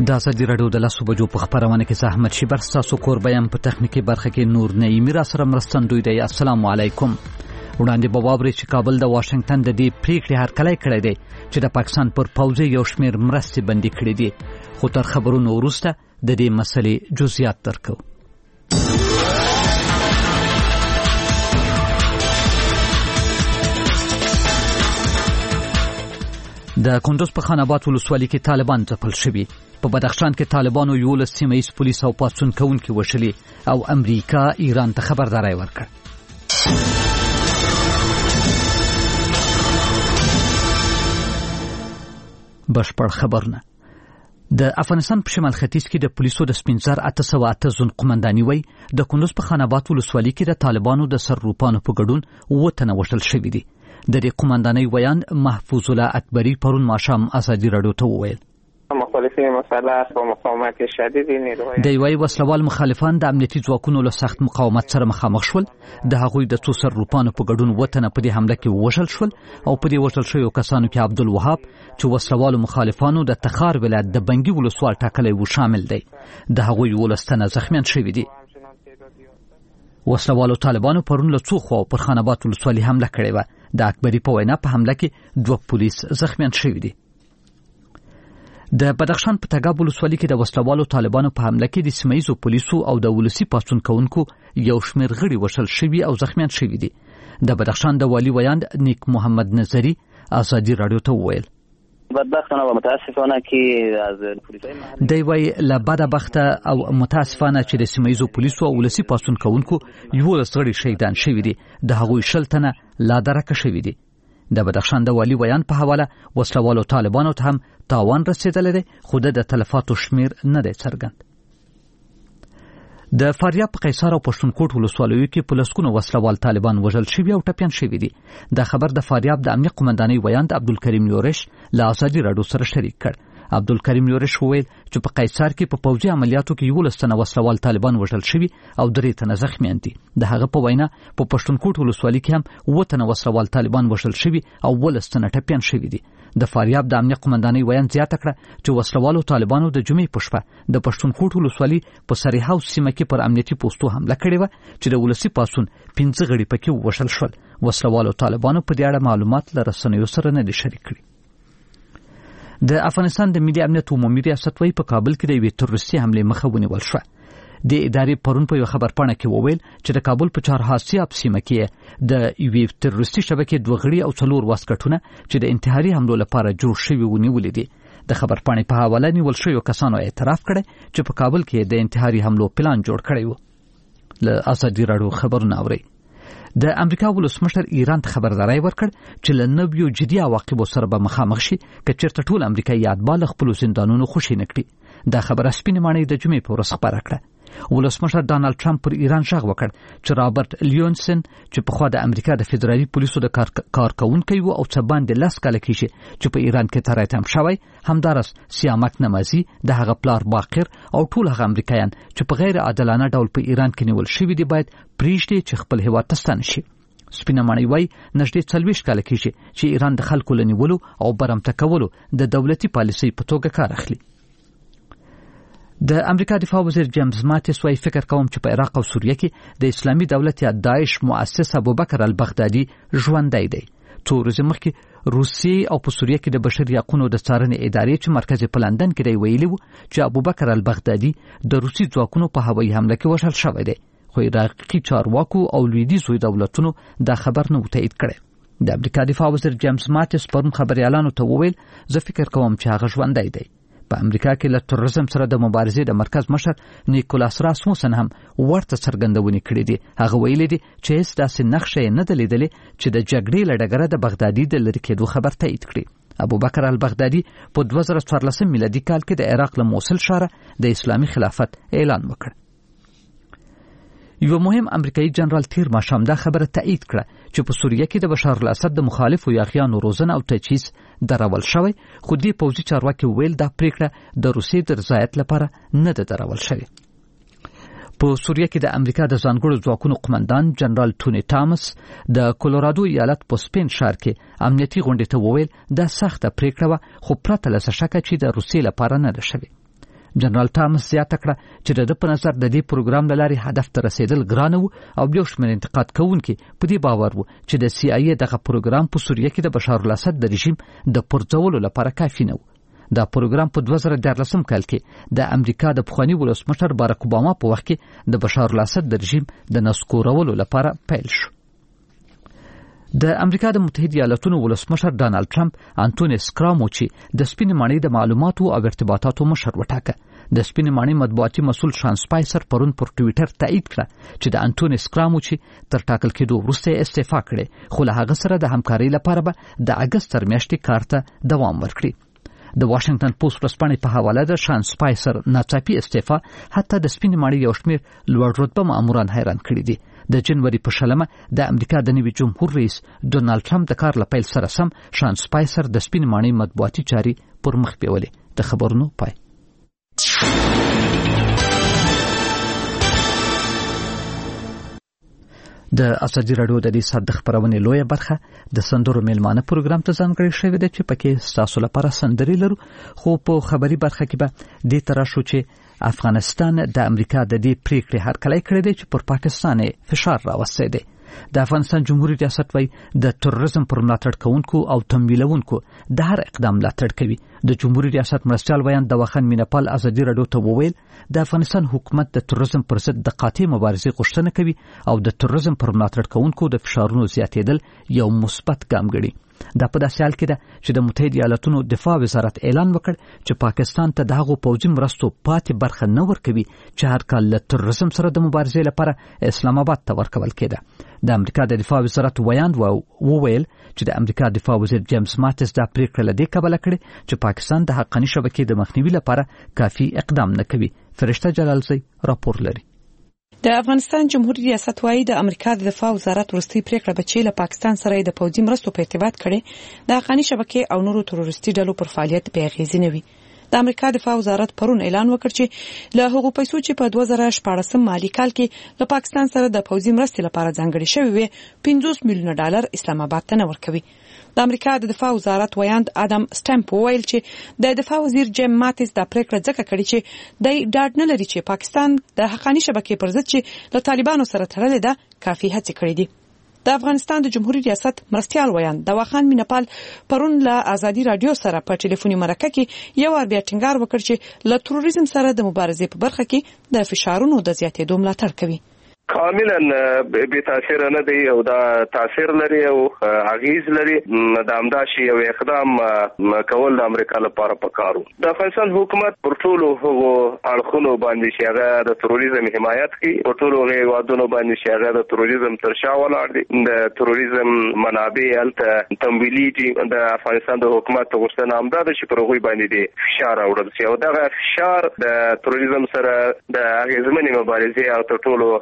د ازادي راډیو د 10 بجو په خبرونه کې احمد شیبر تاسو کور بیان په تخنیکی برخه کې نور نعیمی را سره مرستندوی دی. السلام علیکم. وړاندې بوابري چې کابل د واشنگټن د دې پریکړې هرکلی کړی دی چې د پاکستان پر پوځي یو شمېر مرستې بندي کړې دي، خو تر خبرونو وروسته د دې مسلې جزئیات درکو. د کندوز په خان آباد ولسوالۍ کې طالبان ځپل شوي. په بدخشان کې طالبانو 11 سیمه ییز پولیس او پاڅون کوونکي وشلي او امریکا ایران ته خبرداری ورکړه. بشپړ خبرونه. د افغانستان په شمال ختیځ کې د پولیسو د سپینزر 808 زون قومنداني وای د کندوز په خان آباد ولسوالۍ کې د طالبانو د سرروپانو په ګډون وطن وشل شوی دی. د دې قومندانۍ ویان محفوظ الله اکبری پرون ماښام ازادي راډیو ته وویل مخالفین مسلح او مقاومت شدید نیروی د وی وسلوال مخالفان د امنیتي ځواکونو له سخت مقاومت سره مخامخ شول. د هغوی د څو سرروپانو په ګډون وطن په دې حمله کې وشل شول او په دې وشل شویو کسانو کې عبدالوهاب چې وسلوال مخالفانو د تخار ولایت د بنګي ولسوال ټاکلی و شامل دی. د هغوی 11 تنه زخمیان شوي دي. وسلوالو طالبانو پرون له څو خوا پر خان آباد ولسوالۍ حمله کړې و. د اکبری په وینا په حمله کې 2 پولیس زخمیان شوي دي. د بدخشان په تګاب ولسوالۍ کې د وسلوالو طالبانو په حمله کې د سیمه ییزو پولیسو او د ولسي پاڅون کوونکو یو شمېر غړي وشل شوي او زخمیان شوي دي. د بدخشان د والي ویان نیک محمد نظری ازادي راډیو ته وویل بدبختانه و متاسفانه که از پلیسای محلی دی وی له بدبخته او متاسفانه چې د سیمه ییزو پولیسو او ولسي پاڅون کوونکو 11 غړي شهیدان شوي دي. د هغوی 20 تنه لا درکه شوي دي. د بدخشان د والي ویان په حواله وسلوالو طالبانو ته هم تاوان رسیدلی دی، خو د تلفاتو شمیر نه دی څرګند. د فاریاب په قیصار او پښتونخوا ولسوالیو کې په لسګونو وسلوال طالبان وژل شوي او ټپیان شوي دي. دا خبر د فاریاب د امنیه قومندانۍ ویان د عبدالکریم یورش له ازادي راډیو سره شریک کړ. عبدالکریم یورش وویل چې په قیصار کې په پوځي عملیاتو کې 11 تنه وسلوال طالبان وژل شوي او 3 تنه زخمیان دي. د هغه په وینا په پښتونخوا ولسوالۍ کې هم 7 تنه وسلوال طالبان وژل شوي او 12 تنه ټپیان شوي دي. د فاریاب د امنیه قومندانۍ ویان زیاته کړه چې وسلوالو طالبانو د جمعې په شپه د پښتونخوا ولسوالۍ په سریحاو سیمه کې پر امنیتي پوسټو حمله کړې و چې د ولسي پاڅون 15 غړي پکې وشل شول. وسلوالو طالبانو په دې اړه معلومات له رسنیو سره نه دي شریک کړي. د افغانستان د ملي امنیت عمومي ریاست وایي په کابل کې د یوې تروریستي حملې مخه ونیول شوه. د ادارې پرون په یو خبرپاڼه کې وویل چې د کابل په چهارحاسیاب سیمه کې د یوې تروریستي شبکې 2 غړي او 4 واسکټونه چې د انتحاري حملو لپاره جوړ شوي ونیولې دي. د خبرپاڼې په حواله نیول شویو کسانو اعتراف کړی چې په کابل کې د انتحاري حملو پلان جوړ کړی و. له ازادي راډیو خبرونه اوري. د امریکا ولسمشر ایران ته خبرداری ورکړ چې له نویو جدي عواقبو سره به مخامخ شي که چېرته ټول امریکایي اتباع له خپلو زندانونو خوشي نه کړي. دا خبره سپینې ماڼۍ د جمعې په ورځ خبره کړه. ولسمشر ډانلډ ټرمپ پر ایران غږ وکړ چې رابرټ لیونسن چې پخوا د امریکا د فدرالي پولیسو د کارکونکی و او څه باندې 10 کاله کېږي چې په ایران کې ترایتم شوی، همدارس سیامک نمازي د هغه پلار باقر او ټول هغه امریکایان چې په غیر عادلانه ډول په ایران کې نیول شوي دي باید پریږدي چې خپل هیواد ته ستانه شي. سپینه ماڼۍ وایي نږدې 40 کاله کېږي چې ایران د خلکو له نیولو او برمته کولو د دولتي پالیسۍ په توګه کار اخلي. د امریکا دفاع وزیر جیمز ماتیس وايي فکر کوم چې په عراق او سوریه کې د اسلامي دولت یا داعش مؤسس ابوبکر البغدادي ژوندی دی. څو ورځې مخکې روسیې او په سوریه کې د بشري حقوقو د څارنې ادارې چې مرکز په لندن کې دی ویلي و چې ابوبکر البغدادي د روسي ځواکونو په هوایي حمله کې وژل شوی دی، خو عراقي چارواکو او لویدیځو دولتونو دا خبر نه و تایید کړی. د امریکا دفاع وزیر جیمز ماتیس پرون خبريالانو ته وویل زه فکر کوم چې هغه ژوندی دی. په امریکا کې له تروریزم سره د مبارزې د مرکز مشر نیکولاس راسموسن هم ورته څرګندونې کړې دي. هغه ویلي دي چې هیڅ داسې نقشه نه ده لیدلې چې د جګړې له ډګره د بغدادي د لرې کېدو خبر تایید کړي. ابوبکر البغدادي په 2014 میلادي کال کې د عراق له موصل ښاره د اسلامي خلافت اعلان وکړ. یو مهم امریکایي جنرال تیر ماښام دا خبره تایید کړه چې په سوریه کې د بشار الاسد د مخالفو یاغیانو روزنه او تجهیز درول شوی، خو دې پوځي چارواکي ویل دا پریکړه د روسیې د رضایت لپاره نه ده درول شوې. په سوریه کې د امریکا د ځانګړو ځواکونو قومندان جنرال ټونی ټامس د کولورادو ایالت په سپین ښار کې امنیتي غونډې ته وویل دا سخته پریکړه وه، خو پرته له څه شکه چې د روسیې لپاره نه ده شوې. جنرال ټامس زیاته کړه چې د په نظر د دې پروګرام له لارې هدف ته رسیدل ګرانه وو او یو شمېر انتقاد کوونکي په دې باور وو چې د CIA دغه پروګرام په سوریه کې د بشار الاسد د رژیم د پرځولو لپاره کافي نه و. دا پروګرام په 2014 کال کې د امریکا د پخوانی ولسمشر باراک اوباما په وخت کې د بشار الاسد د رژیم د نسکورولو لپاره پیل شو. د امریکا د متحده ایالاتونو ولسمشر ډانلډ ټرمپ انټونی سکراموچي د سپینې ماڼۍ د معلوماتو او ارتباطاتو مشر وټاکه. د سپینې ماڼۍ مطبوعاتي مسؤل شان سپایسر پرون پر ټوئیټر تایید کړه چې د انټونی سکراموچي تر ټاکل کېدو وروسته استعفا کړي، خو له هغه سره د همکارۍ لپاره به د اګست تر میاشتې کار ته دوام ورکړي. د واشنگټن پوسټ ورځپاڼې په حواله د شان سپایسر ناڅاپي استعفا حتی د سپینې ماڼۍ یو شمېر لوړ رتبه ماموران حیران کړي دي. د جنوري په 16 د امریکا د نوي جمهور رئیس ډونالډ ټرمپ د کار لپیل سره سم شان سپایسر د سپینې ماڼۍ مطبوعاتي چاري پر مخ بیولې. د خبرونو پای. د ازادي راډیو د دې ساعت د خبرونې لویه برخه د سندرو میلمانه پروګرام ته ځانګړې شوې ده چې پکې تاسو لپاره سندري لرو، خو په خبري برخه کې به د تراشو چې افغانستان د امریکا د دې پریکړې هرکلی کړی دی چې پر پاکستان فشار راوستي دی. د افغانستان جمهوریت ریاست وايي د تروریزم پر ملاتړ کوونکو او تمویلونکو د هر اقدام ملاتړ کوي. د جمهوریت ریاست مرستیال ویان دواخان مینپال ازادي راډیو ته وویل د افغانستان حکومت د تروریزم پر ضد د قاطع مبارزې غوښتنه کوي او د تروریزم پر ملاتړ کوونکو د فشارونو زیاتېدل یو مثبت ګام ګڼي. دا په داسې حال کې ده چې د متحده ایالاتونو دفاع وزارت اعلان وکړ چې پاکستان ته دغه پوځي مرستو پاتې برخه نه ورکوي چې هر کال له تروریزم سره د مبارزې لپاره اسلام آباد ته ورکول کېده. د امریکا د دفاع وزارت ویاند وویل چې د امریکا دفاع وزیر جیمز ماتس دا پریکړه لدې کبله کړې چې پاکستان د حقاني شبکې د مخنیوي لپاره کافي اقدام نه کوي. فرشته جلالزی راپور لري. د افغانستان جمهوریت ریاست وايي د امریکا د دفاع وزارت ورستي پریکړه به چې له پاکستان سره د پوځي مرستو په ارتباط کړي د حقاني شبکې او نورو تروریستي ډلو پر فعالیت به اغیزه نه وي. د امریکا دفاع وزارت پرون اعلان وکړ چې له هغو پیسو چې په 2014 مالی کال کې له پاکستان سره د پوځي مرستې لپاره ځانګړي شوی وي $50 میلیون اسلام آباد ته نه ورکوي. د امریکا د دفاع وزارت ویاند ادم سټمپ ویل چې د دفاع وزیر جیم ماتس دا پریکړه ځکه کړې چې د ډاډ نه لري چې پاکستان د حقاني شبکې پر ضد چې له طالبانو سره تړلې ده کافي هڅې کړې دي. د افغانستان د جمهوریت ریاست مرستیال ویاند دواخان مینپال پرون له ازادي راډیو سره په ټلیفوني مرکه کې یو بیا ټینګار وکړ چې له تروریزم سره د مبارزې په برخه کې د فشارونو د زیاتېدو ملاتړ کوي. کاملا به تاثیر نه دی او دا تاثیر لري او اغیز لري. د امداشي او اقدام کول د امریکا لپاره پکارو. د افغانستان حکومت پر ټولو هغو اړخونو باندې چې هغه د تروریزم حمایت کوي او ټولو هغو باندې چې هغه د تروریزم تر شا ولاړ دي. د تروریزم منابع الته تمویلي دي. د افغانستان د حکومت غوښتنه همدا ده چې پر هغوی باندې د فشار راوړل شي او دغه فشار د تروریزم سره د اغیزمنې مبارزې او تر ټولو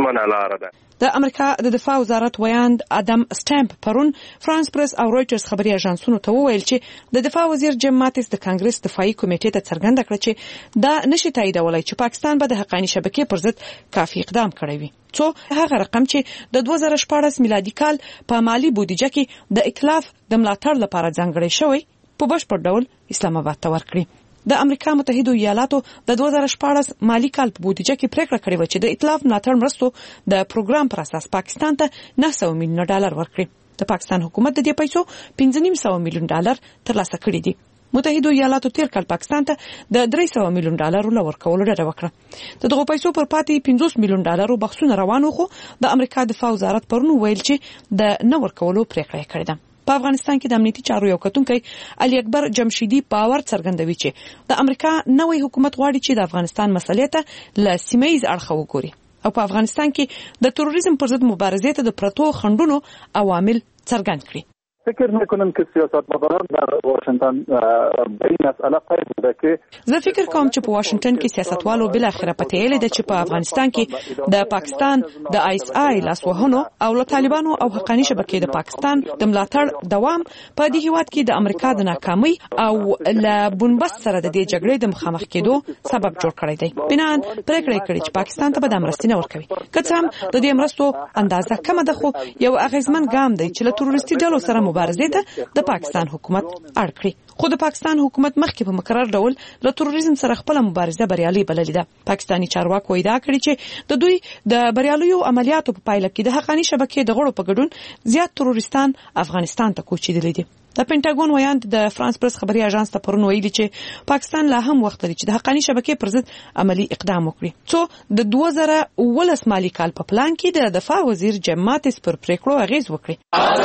د امریکا د دفاع وزارت ویاند ادم سټمپ پرون فرانس پریس او رويټرز خبري اژانسونو ته وویل چې د دفاع وزیر جیم ماتس د کانګرس دفاعي کمیټې ته څرګنده کړه چې دا نشي تاییدولای چې پاکستان به د حقاني شبکې پر ضد کافي اقدام کړی وي. څو هغه رقم چې د 2014 میلادي کال په مالی بودیجه کې د ائتلاف د ملاتړ لپاره ځانګړی شوی په بشپړ ډول اسلام آباد ته ورکړي. د امریکا متحده ایالاتو د 2014 مالی کال په بودیجه کې پریکړه کړې و چې د ائتلاف ملاتړ مرستو د پروګرام پر اساس پاکستان ته $900 میلیون ورکړي. د پاکستان حکومت د دې پیسو $500 میلیون ترلاسه کړي دي. متحده ایالاتو تیر کال پاکستان ته د $300 میلیون ورکولو ډډه وکړه. د دغه پیسو پر پاتې $50 میلیون بحثونه روان وو، خو د امریکا دفاع وزارت پرون ویل چې د نه ورکولو پریکړه کړې ده. په افغانستان کې د امنیتي چارو یو کتونکی علي اکبر جمشیدي باور څرګندوي چې د امریکا نوې حکومت غواړي چې د افغانستان مسلې ته له سیمه‌ییز اړخه وګوري او په افغانستان کې د تروریزم پر ضد مبارزې ته د پرتو خنډونو عوامل څرګند کړي. فکر میکنم که سیاستمداران در واشنگتن به این مسئله پی بوده که زه فکر کوم چې په واشنگتن کې سیاستوالو بل اخره پته یې لیده چې په افغانستان کې د پاکستان د ISI لاسوهنو او له طالبانو او حقاني شبکې د پاکستان د ملاتړ دوام په دې هیواد کې د امریکا د ناکامۍ او له بنبست سره د دې جګړې د مخامخ کېدو سبب جوړ کړی دی. بنان پریکړه کړې چې پاکستان ته به د مرستې نه ورکوي. که څه هم د دې مرستو اندازه کمه ده، خو یو اغیزمن ګام دی چې له تروریستي ډلو سره مبارزې ته د پاکستان حکومت اړ کړی. خو د پاکستان حکومت مخکې په مقرر ډول له تروریزم سره خپل مبارزه بریالي بللې ده. پاکستاني چارواکو ادعا کړې چې د دوی د بریالیو عملیاتو په پایله کې د حقانی شبکې د غړو په ګډون زیات تروریستان افغانستان ته کوچېدلي دي. د پینټاګون ویاند د فرانس پریس خبري اژانس ته پرون ویلي چې پاکستان لا هم وخت لري چې د حقانی شبکې پر ضد عملی اقدام وکړي. څو د 2019 مالي کال په پلان کې د دفاع وزیر جیم ماتیس پر پریکړو اغیز وکړي.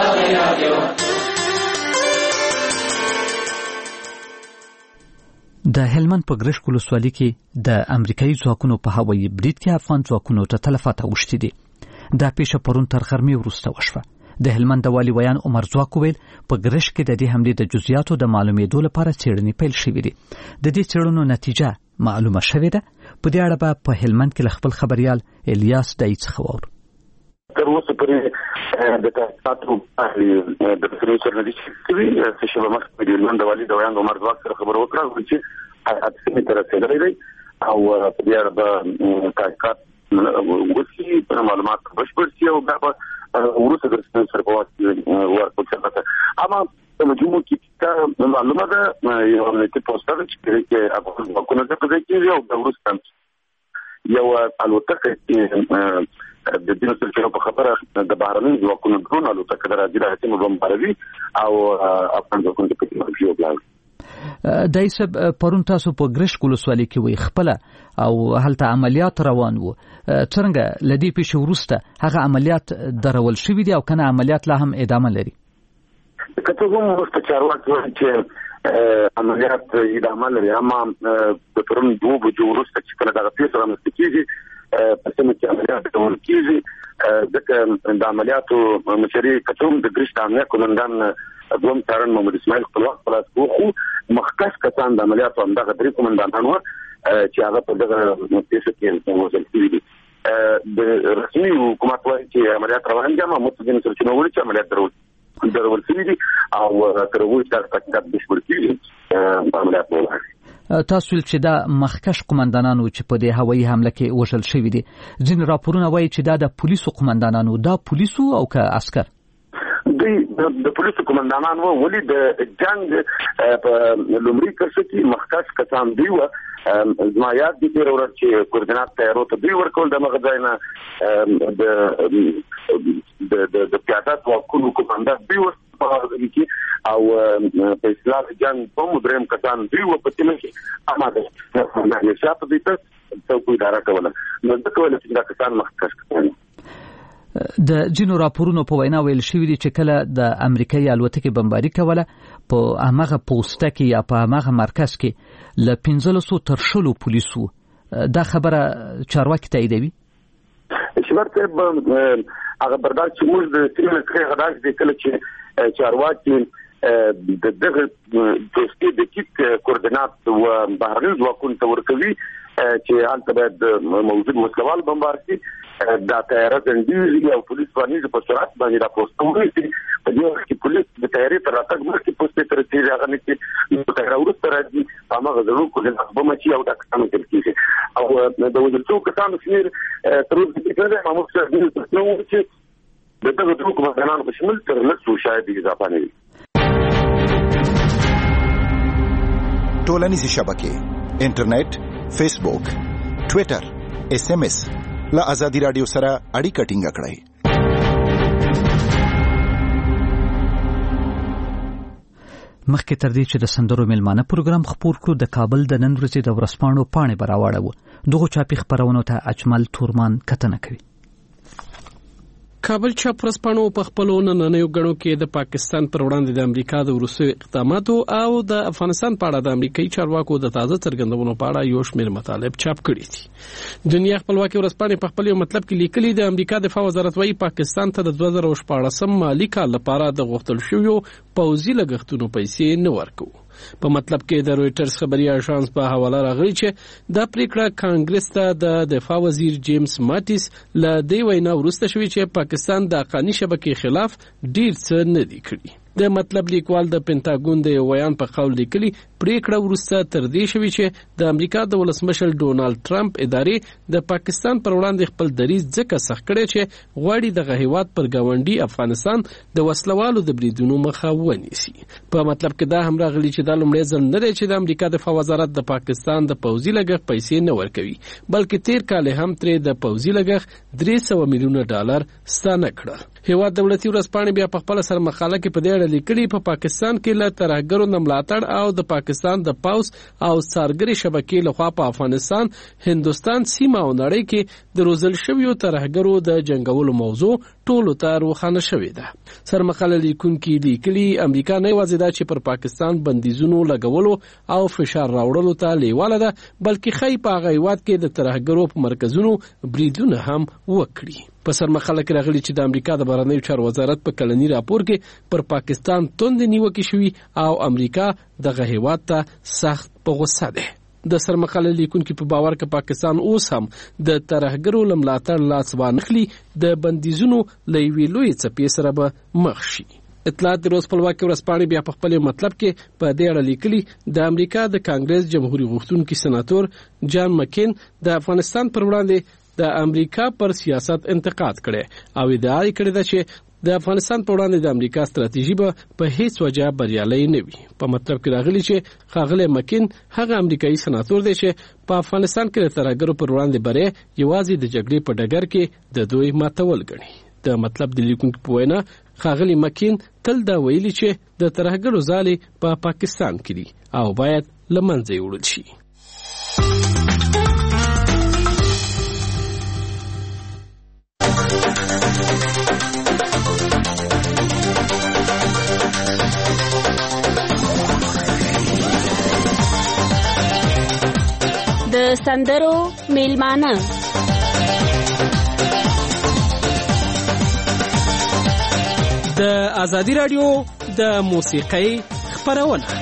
د هلمند په ګرشک ولسوالۍ کې د امریکایي ځواکونو په هوایي برید کې افغان ځواکونو ته تلفات اوښتي دي. دا پیښه پرون تر غرمې وروسته وشوه. د هلمند د والي ویان عمر ځواک ویل په ګرشک کې د دې حملې د جزئیاتو د معلومېدو لپاره څېړنې پیل شوې دي. د دې څېړنو نتیجه معلومه شوې ده. په دې اړه به په هلمند کې خپل خبريال الیاس دای څخه واورو. تر اوسه پورې د تاسو د پروفیسور ندی چې شوه مخکې د هلمند د والي د ویان عمر ځواک سره خبرو وکړه چې اته تر رسیدلې دی او په دې اړه به تحقیقات وکړي په معلومات بشپړ شي او بیا ورته د سر په واسطه ورکړه. اما د مجموع کې معلومه ده یو امنیتي پوسټر چې افغان ځواکونه د پدې کې یو د ورستان یو الوتکه چې د دې سره په خبره د بهرني ځواکونو درون الوتکه راځي راځي بمباروي او افغان ځواکونه په کې مرګي وبلاږي. دایسب پرون تاسو په ګرشک ولسوالۍ کې وي خپل او هلته عملیات روان وو. څنګه لدی پیښه وروسته هغه عملیات درول شوې دي او کنه عملیات لا هم ادامه لري؟ کته هم مستچارواک چې عملیات ادامه لري اما د پرون 2 بجو وروسته چې کله دا پیښه رامنځته کیږي په سمه کې عملیات ډول کیږي ځکه د عملیاتو مشري کتوم د ګرشک امنیت کمانډان دوم تارن محمد اسماعیل خپل وخت خلاص خو مخکښ کسان د عملیاتو همدغه درې کمانډانان وو چې هغه په دغه پیښه کې وژل شوي دي. د رسمي حکومت وايي چې عملیات روان دي اما متدین سرچینو وایي چې عملیات درول شوي دي او تر اوسه د تحقیقات بشپړ کیږي عملیات ولاړ. تاسو چې دا مخکښ قومندانانو چې په دې هوایي حمله کې وژل شوي دي ځین راپورونه وایي چې دا د پولیسو قومندانانو دا پولیسو او که عسكر د پولیسو قومندانان وو ولې د جنگ په لومړي کرښه کې مخکښ کسان دی و زما یاد دي چې ورته چې کوردینات تیارو ته دی ورکول د مغځاینا د پیادات واکونو قومندان دی و او په اسلام جنگ په مدرم کسان دی و په تل کې اماده نه شاته دي ته کوئی اداره کوله نو د کوله چې دا کسان مخکښ کسان. د جنو راپورونو په وینا ویل شوی دی چې کله د امریکایي الوتکې بمباري کوله په هغه پوسټه کې یا په هغه مرکز کې ل 1500 تر 100 پولیسو. دا خبره چارواکي تاییدوي؟ شمارته هغه برداشت چې موږ د سیمه کې غداش د کله چې چارواکي د دغه دوستي د کیت کوردینات او بهرني ځواکونو ته ورکوي چې حالت باید موجود مسلوال بمبار شي دا تیاره زندګي او پولیس باندې په سرعت باندې راپورته وایي په دې وخت کې پولیس د تیاری تر راتګ مخکې پوسټ تر تیری هغه نه کې تیاره ورسته راځي هغه غوړو کو د خبره مچي او دا کسانو کې او د وځو کسانو شمیر تر اوسه کې دا موږ څه دي نو چې دغه ټول کومه په شمول تر لسو شاید اضافه نه وي. ټولنیزې شبکې انټرنیټ فیسبوک ټوئیټر SMS لا آزادی رادیو سره اړیکه ټینګه کړئ. مخکې تر دې چې د سندرو میلمانه پروګرام خپور کړو د کابل د نن ورځې د ورسپاڼو پاڼې براوړو دغه چاپی خبرونو ته اجمل تورمان کتنه کوي. کابل چاپ ورسپاڼو په خپل نننیو غړو کې د پاکستان پر وړاندې د امریکا د وروستیو اقداماتو او د افغانستان په اړه د امریکایي چارواکو د تازه څرګندونو په اړه یو شمېر مطالب چاپ کړي دي. دنیا خپلواکي ورسپاڼې په خپل یو مطلب کې لیکلي د امریکا دفاع وزارت وايي پاکستان ته د 2014 مالي کال لپاره د غوښتل شویو پوځي لګښتونو پیسې نه ورکوي. په مطلب کې د رويټرز خبري اژانس په حواله راغلی چې دا پریکړه کانګرس ته د دفاع وزیر جیمز ماتیس له دې وینا وروسته شوې چې پاکستان د قانوني شبکې خلاف ډیر څه نه دی کړی. د مطلب لیکوال د پینټاګون د ویان په قول لیکلي پریکړه ورسته تر دې شوې چې د امریکا د ولسمشر ډونالد ټرمپ ادارې د پاکستان پر وړاندې خپل دریځ ځکه سخت کړی چې غواړي دغه هیواد پر ګاونډي افغانستان د وسلوالو د بریدونو مخه ونیسي. په مطلب کې دا هم راغلی چې دا لومړی ځل نه دی چې د امریکا دفاع وزارت د پاکستان د پوځي لګښت پیسې نه ورکوي، بلکې تیر کال هم ترې د پوځي لګښت $300 میلیونه ستانه کړه. هیواد دولتي ورځپاڼې بیا په خپل سر مقاله کې په دې اړه لیکلي په پاکستان کې له ترهګرو نه ملاتړ او د پاکستان د پوځ او څارګري شبکې لخوا په افغانستان، هندوستان سیمه او نړۍ کې د روزل شویو ترهګرو د جنگولو موضوع ټولو ته روښانه شوې ده. سر مقاله لیکونکي لیکلي امریکا نه یوازې دا چې پر پاکستان بندیزونو لګولو او فشار راوړلو ته لیواله ده، بلکې خی په هغه هیواد کې د ترهګرو په مرکزونو بریدونه هم وکړي. په سر مقاله کې راغلي چې د امریکا د بهرنیو چارو وزارت په کلنی راپور کې پر پاکستان توند نیوکې شوي او امریکا دغه هیواد ته سخت په غوسه ده. د سر مقاله لیکونکي په باور کې پاکستان اوس هم د ترهګرو ملاتړ لاس وانخلي د بندیزونو له یوې لویې څپې سره به مخ شي. اطلاعات د روز خپلواکۍ ورځپاڼې بیا په خپل مطلب کې په دې اړه لیکلي د امریکا د کانګرس جمهوریت غوښتونکي سناتور جان مکین د افغانستان پر وړاندې د امریکا پر سیاست انتقاد کړي او ادعا کړې ده چې د افغانستان پر وړاندې د امریکا ستراتیژي به په هیڅ وجه بریالۍ نه وي. په مطلب کې راغلي چې ښاغلی مکین هغه امریکایي سناتور دی چې په افغانستان کې د ترهګرو پر وړاندې بری یوازې د جګړې په ډګر کې د دوی ماتول ګڼي. د مطلب د لیکونکو په وینا ښاغلی مکین تل دا ویلي چې د ترهګرو ځالې په پاکستان کې دي او باید له منځه یوړل شي. د سندرو میلمانه د ازادي رادیو د موسیقۍ خپرونه.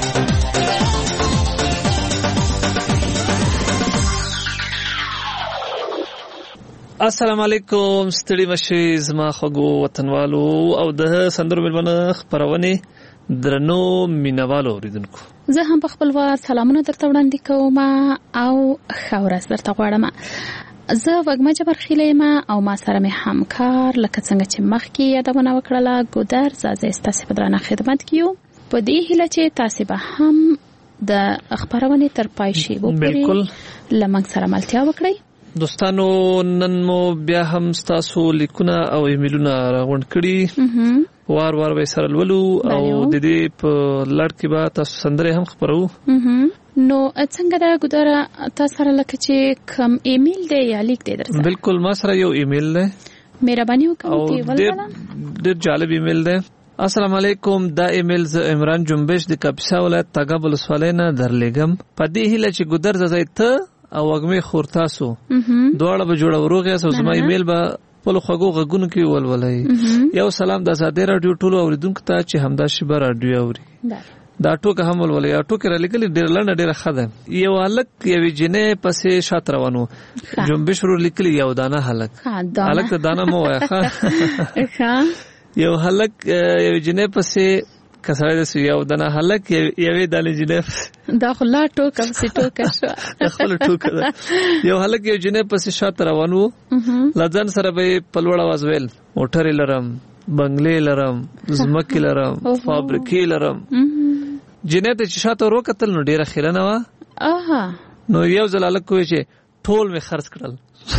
السلام علیکم، ستړي مشي زما خوږو وطنوالو او د سندرو میلمانه خپرونې درنو مینوالو اوریدونکو. زه هم په خپل وار سلامونه درته وړاندې کوم او ښه ورځ درته غواړم. زه وږمه جبرخیله یم او ما سره مې همکار لکه څنګه چې مخکې یادونه وکړله ګودر زازه ستاسو په درانه خدمت کې یو، په دې هیله چې تاسو به هم د خبرونه تر پای شي بالکل لمنګ سره ملتیا وکړئ. دوستانو نن مو بیا هم تاسو لیکونه او ایمیلونه راغونډ کړي، وار وار به سره لولو او د دې په لړ کې به تاسو سندره هم خبرو. نو څنګه دا ګودره تاسو سره لکه چې کوم ایمیل دی یا لیک دی درسره؟ بالکل ما سره یو ایمیل دی، مهرباني وکړئ ولوله. ډېر جالب ایمیل دی. السلام علیکم، دا ایمیل ز عمران جنبش د کاپیسا ولایت تاګاب ولسوالۍ نه درلېږم. په دې هیله چې ګودر زای ته او وږمې خور تاسو دواړه به جوړ وروغه سو زما ایمیل به په لوخغو غږونو کې ولولای. یو سلام د آزادۍ رادیو ټولو اوریدونکو ته چې همدا شیبه رادیو اوري. دا ټوکه هم ولولای. ټوکه را لګلې ډېر لنډه ډېره ښه ده. یو هلک یوې جنې پسې شاته روانو، جنبش ورو لیکلي یو دانه هلک ته دانه مو وایه ښه. یو هلک یوې جنې پسې کسره دې یو دانه هلک یوې دانې جنې دا خو لا ټوکه پسې ټوکه شو. خپل ټوکه ده. یو هلک یو جنې پسې شاته روان وو، لځن سره به په لوړ اواز ویل موټر لرم، بنگلې لرم، زمکې لرم، فابریکې لرم. جنې ته چې شاته وروکتل نو ډیره خیرنه وه. نو یو ځل هلک وویل چې ټول مې خرڅ کړل.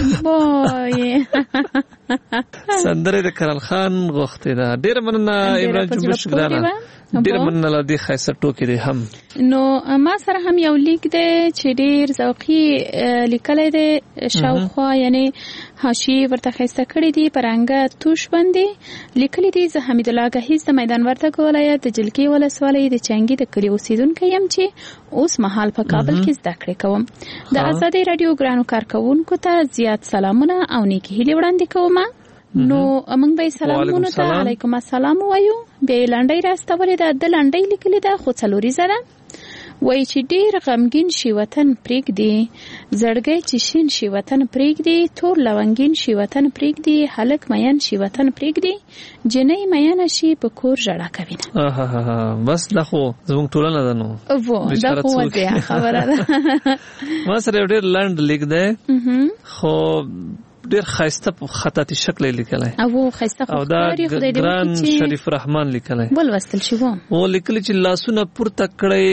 سندره د کرال خان غوښتې ده. ډیره مننه عمران جنبش ګرانه، ډیره مننه له دې ښایسته ټوکې دی هم. نو ما سره هم یو لیک دی چې ډیر ذوقي لیکلی دی، شاوخوا یعنی حاشیې ورته ښایسته کړي دي، پرنګه توش باندې لیکلی دي. زه حمید الله ګهیز د میدان وردګ ولایت د جلکې ولسوالۍ د چنګي د کلي اوسیدونکی یم چې اوس مهال په کابل کې زده کړې کوم. د ازادۍ رادیو ګرانو کارکوونکو ته زیات سلامونه او نیکې هیلې وړاندې کوم. نو موږ به سلامونه ته علیکم السلام وایو. به لنډۍ راستولې ده، د لنډۍ لیکلې ده خو څلوري زره. وای چې ډیر غمګین شي وطن پرېږدي، زړګی چې شین شي وطن پرېږدي، تور لونګین شي وطن پرېږدي، هلک مین شي وطن پرېږدي، جنۍ مین شي په کور ژړا کوي نه. بس دا خو زموږ ټولنه ده نو دا خو وځه خبره ده. ما سره ډیر لاند لیک ده خو ډیر خاصه خطاطي شکل لیکلای او خاصه خو خدای دې ګران شریف رحمان لیکلای بل وستل شو او لیکل چې لاسونه پورته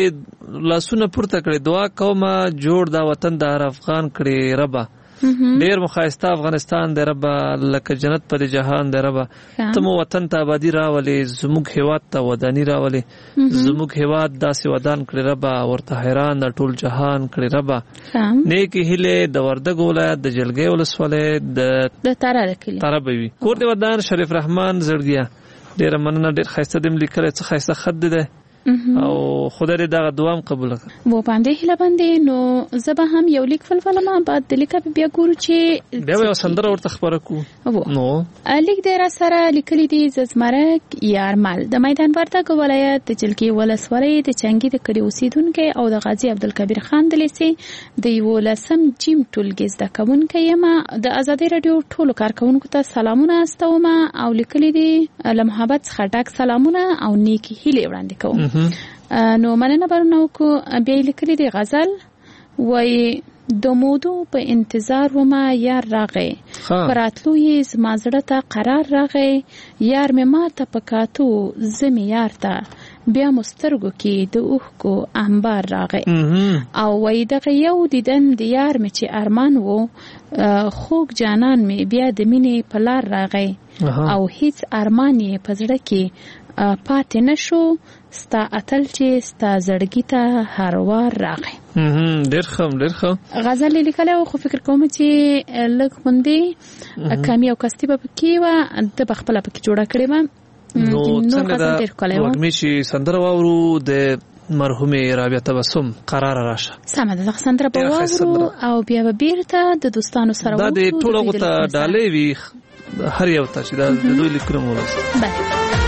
کړي دعا کومه جوړ دا وطن د هر افغان کړي ربا ډیر مخایسته افغانستان دی ربا لکه جنت په جهان دی ربا ته مو وطن ته آبادی راولي زموږ هیواد ته ودانی راولي زموږ هیواد داسې ودان کړي ربا ورته حیران د ټول جهان کړي ربا نیکی هله د وردګ ولایت د جلګي ولسوالۍ د تاره بوي کور دی ودان شریف رحمان زړګیا ډیر مننه ډیر خاصه دم لیکل څه خاصه خد ده او خدای دې دا دوام قبول کړي وو باندې هله باندې نو زبه هم یو لیک فلفلما بعد د لیک بیا ګورو چې بیا یو سندره ورته خبره کو نو لیک دې را سره لیکلي دي زمرک یارمل د میدان وردګ ولایت د جلګي ولسوالۍ د چنګي د کړي اوسیدونکو او د غازی عبدالکبیر خان د لیسي د یو لسم جیم ټولګي زده کوونکو یم د ازادي رادیو ټولو کارکونکو ته سلامونه استوم او لیکلي دي له محبت څخه ډک سلامونه او نیکی هیله وړاندې کوم. نو مننه برنو کو بیا لیکلي دی غزل وای د مودو په انتظار وما یار راغی پراتلو یې زما زړه ته قرار راغی یار مې ماته پکاتو زمي یار ته بیا مسترګو کې د اوښکو انبار راغی او وای دغه یو دیدن د یار مې چې ارمان وو خوږ جانان مې بیا د مینې په لار راغی او هیڅ ارمان یې په زړه کې پاتې نشو ستا اتل چې ستا زړګي ته هر وار راغی. ډېر ښه غزل لیکلی او خو فکر کوم چې لږ غوندې کمی او کستي به پکې وه ده به خپله پکې جوړه کړې وه نو څنګه دا وږمې چې سندره واورو د مرحومې رابعه تبسم قراره راشه سمه ده دغه سندره به واورو او بیا به بیرته د دوستانو سره دا د ټولو هغو ته ډالۍ وي هر یو ته چې دا د دوی لیکونه ولوست بله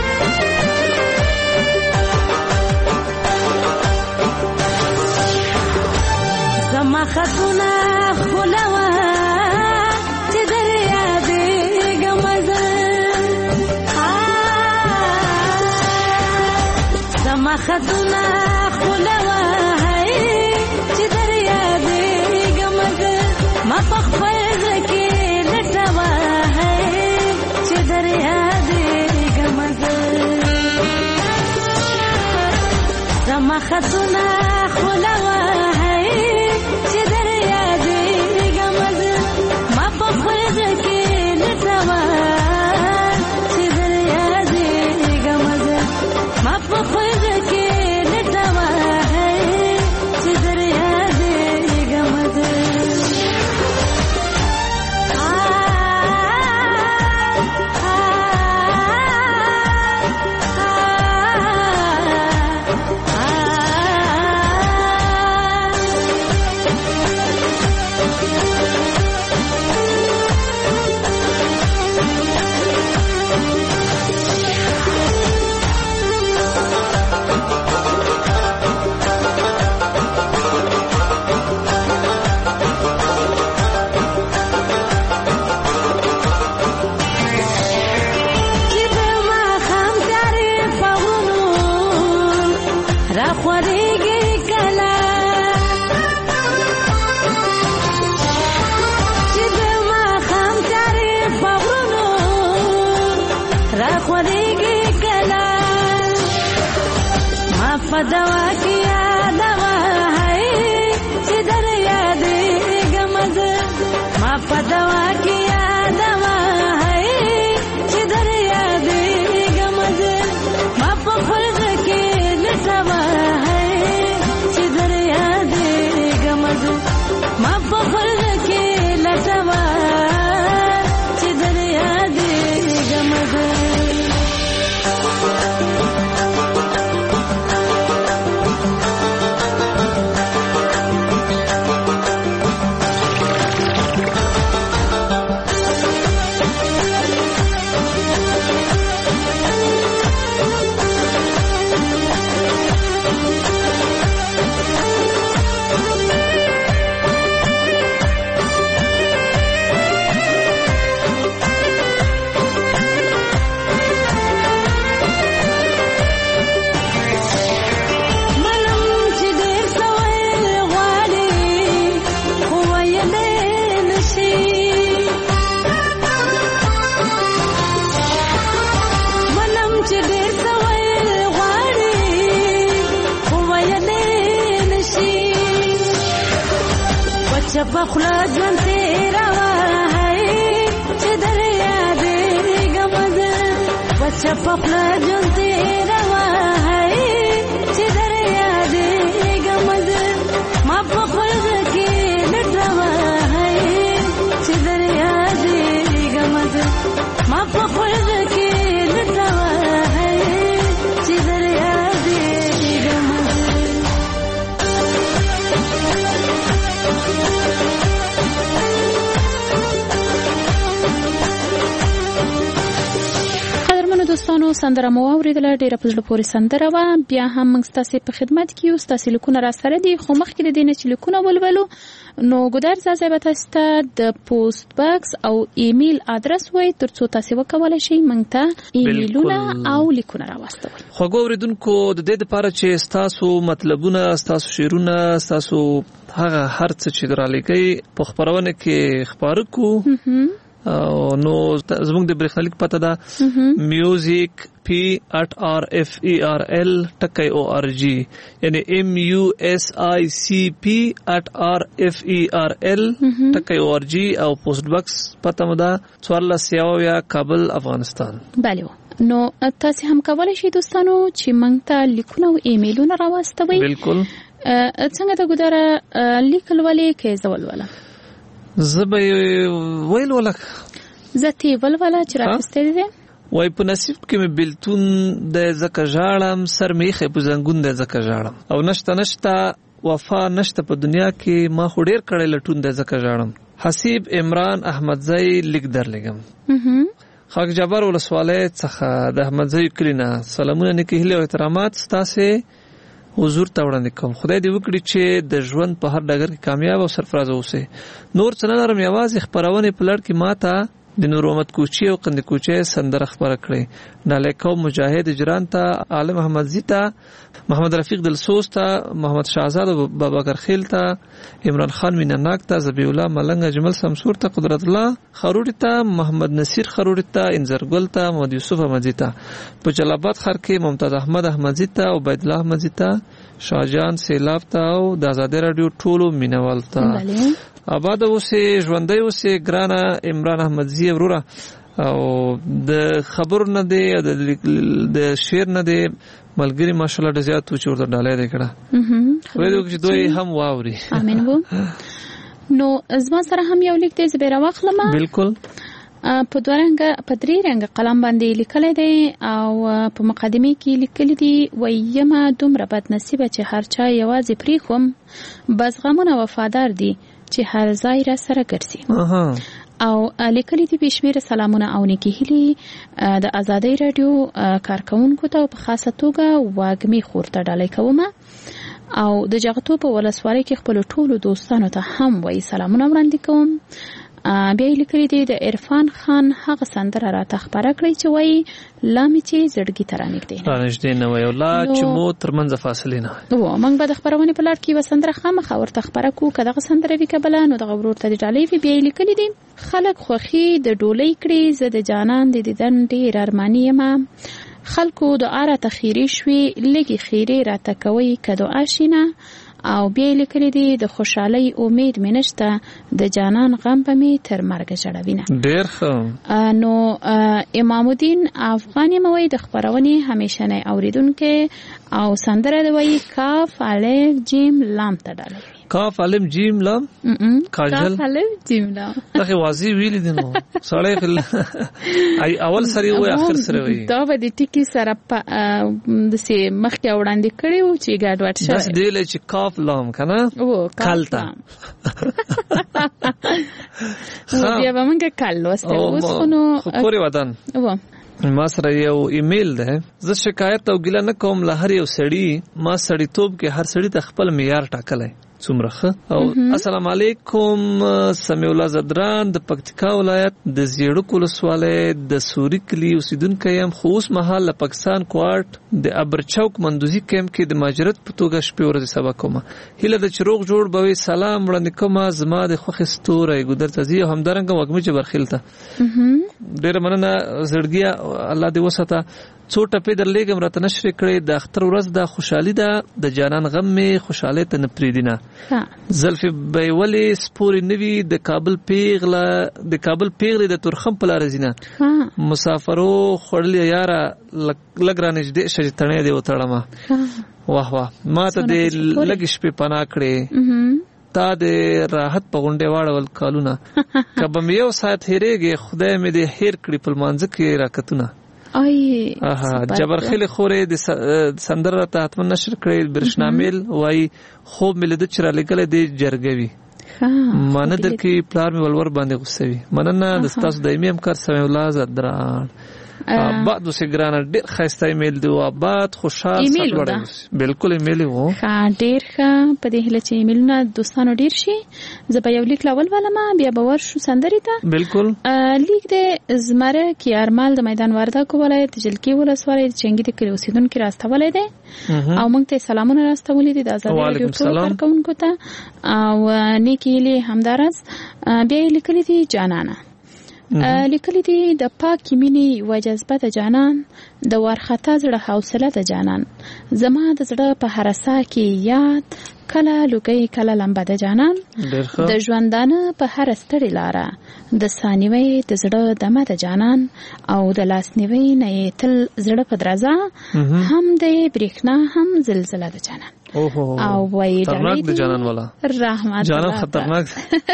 زما خطونه خلوه چې در یادېږم زه زما خطونه خلوه چې در یادېږم زه ما په خپل زړه کې لټوه چې در یادېږم زه زما خطونه خلوه دوا کیا دوا ہے چې در یادېږم زه ما په دوا کیا دوا ہے چې در یادېږم زه ما په خپل زړه کې لټوه ہے چې در یادېږم زه ما په خپل زړه کې لټوه چې در یادېږم زه چپا خلا ژوند تیروا هی چې در یادېږم زه چپا خلا ژوند تیروا هی چې در یادېږم زه ما په خلغ کې لټوا هی چې در یادېږم زه ما په خلغ کې لټوا هی چې در یادېږم دوستانو سندره مو اوریدله ډیره په زړه پورې سندره وه بیا هم موږ ستاسې په خدمت کې یو ستاسې لیکونه را سره دي خو مخکې د دې نه چې لیکونه ولولو نو ګودر زازی به تاسو ته د پوسټ باکس او ایمیل ادرس وایي تر څو تاسو وکولای شئ موږ ته ایمیلونه او لیکونه راواستوئ خوږو اوریدونکو د دې لپاره چې ستاسو مطلبونه ستاسو شعرونه ستاسو هغه هر څه چې درالېږئ په خپرونه کې خپاره کو نو زموږ د برېښنالیک پته ده music@rferl.org یعنی music@rferl.org او پوسټ باکس پته مو ده 14 کابل افغانستان. بله نو تاسو هم کولای شئ دوستانو چې موږ ته لیکونه او ایمیلونه راواستوئ. بالکل څنګه ته ګودره لیکل ولې کې زول ولا زبې ویل ولک زته ولولا چې راستې دي وای په نصیب کې مې بلتون د زکه ژاړم سر میخه په زنګون د زکه ژاړم او نشته وفا نشته په دنیا کې ما خو ډیر کړه لټون د زکه ژاړم. حسیب عمران احمدزی لیک درلګم خاک جبر ولسواله څخه د احمدزی کلینا سلامونه نکهله او احترامات ستاسو حضور ته وړاندې کوم. خدای دې وکړي چې د ژوند په هر ډګر کې کامیاب او سرفراز اوسئ. نور څه نه لرم یوازې خپرونه په لړ کې ماته د نور محمد کوچی او قند کوچی سندره خبره کړې نالیکو مجاهد اجران ته عالم احمد زی ته محمد رفیق دلسوز ته محمد شاهزاد او باباکر خیل ته عمران خان مینناک ته زبی الله ملنګ اجمل سمسور ته قدرت الله خروړی ته محمد نصیر خروړی ته انزرګل ته محمد یوسف احمد زی ته په جلالآباد ښار کې ممتاز احمد احمد زی ته او عبید الله احمد زی ته شاهجان سیلاب ته او د آزادی رادیو ټولو مینوال ته آباد اوسه ژوندۍ اوسه ګرانه عمران احمدزی وروره او د خبر نه دی د شعر نه دی ملګری ماشاءالله د زیات چې ورته ډالې دی کړه وایي چې دوی هم واوري امين وو نو زما سره هم یو لیک دی زبیره واخلم بالکل په درې رنګ قلم باندې لیکل دی او په مقدمه کې لیکل دی وایما دومره بد نصیب چې هر چا یوازې پریخوم بس غمونه وفادار دي چې هر ځای را سره ګرځي او لیکلي دي بشمیر سلامونه او نیکی هیلي د آزادی رادیو کارکونکو ته په خاصه توګه واګمی خورته ډالۍ کوم او د جغتو په ولسوالۍ کې خپل ټولو دوستانو ته هم وایي سلامونه وړاندې کوم. بیا لیکلي دي د عرفان خان هغه سندره راته خبره کړې چې وایي لامې چې زړګي ته رانږدې نه وایي او لا چې مو ترمنځ فاصلې نه وي موږ به د خپرونې په لړ کې یوه سندره خامخا ورته خبره کوو که دغه سندره وي که بله نو دغه ورور ته د ډالۍ وي. بیا یې لیکلي دي خلک خوښي د ډولۍ کړي زه د جانان د دیدن ډېر ارماني یم خلکو دعا راته خیرې شوې لږې خیرې راته کوئ که دعا شینه او بیا لیکلي دي د خوشحالۍ امید مې نشته د جانان غم به مې تر مرګه جوړوینه. ډېر ښه. نو امام الدین افغاني موي د خبرونې همیشنه اوریدونکو او سندره د وایي کاف الف جیم لام ته ډالۍ کاف الف جیم لام کاجل کاف الف جیم لام دغه واضح ویل دي نو سړی ای اول سره وي اخر سره وي دا به د ټکی سره د سي مخکې وړاندې کړیو چې ګډوډ شوی بس دی چې کاف لام کنه کالتا بیا به موږ کال وسته اوس خو پورې ودان ما سره یو ایمیل ده زه شکایت او ګیله نه کوم له هر یو سړی ما سړی توپ کې هر سړی ته خپل معیار ټاکلی څومره او السلام علیکم سمیع الله زدران د پکتیکا ولایت د زیړک ولسوالۍ د سوري کلی اوسیدونکی یم خو اوس مهال له پاکستان کوارټ د ابرچوک مندوزي کیمپ کې د مهاجرت په توګه شپې ورځې سبا کوم هیله د چروغ جوړ بوي سلام وړاندې کوم زما د خوښ ستوري ګودر تزي همدارنګ وګمه جبرخیل ته ډېر مننه زړګیا الله دې وساته څو ټپې درلېږم راته نشر کړې د اختر ورځ د خوشحالي ده د جانان غم مې خوشحالۍ ته نه پرېږدي زلفې به یې ولې سپورې نه وي د کابل پیغلې د تورخم په لاره ځي نه مسافرو خوړلې یاره لږ رانږدې شه چې تڼۍ دې وتړمه واه واه ما ته دې لږې شپې پناه کړې تا د راحت په غونډې واړول کالونه که به مې یو ساعت هېرېږې خدای مې دې هېر کړي په لمانځه کې راکتونه جبرخیل خورې د سندره راته حتما نشر کړی برشنامیل وایي خوب مې لیده چې رالېږلی دی جرګه وي ما نه درکې پلار مې ولور باندې غوسه وي مننه د ستاسو دایمي همکار سمیع الله زدران آباد اوسې ګرانه ډېر ښایسته ایمیل دی آباد خوشحال بالکل ایمیل و ډېر ښه په دې هیله چې ایمیلونه دوستانو ډېر شي زه به یو لیک راول ولمه بیا به ورشو سندرې ته بالکل لیک د زمره کیارمال د میدان وردګو ولایت د جلکې ولسوالۍ د چنګي د کلي اوسېدونکي راستولی دی او موږ ته سلامونه راستولي دي د ازادي راډیو ټولو کارکوونکو ته او نیکې هیلې همداراز بیا یې لیکلي دي جانانه لیکلي دي د پاکې مینې یوه جذبه د جانان د وارخطا زړه حوصله د جانان زما د زړه په هره ساه کې یاد کله لوګی کله لمبه د جانان د ژوندانه په هره ستړې لاره د سانیوي د زړه دمه د جانان او د لاسنیوي نه یې تل زړه په درزه هم د برېښنا هم زلزله د جانان او وای خطرناک د جانان والا رحمت جانان خطرناک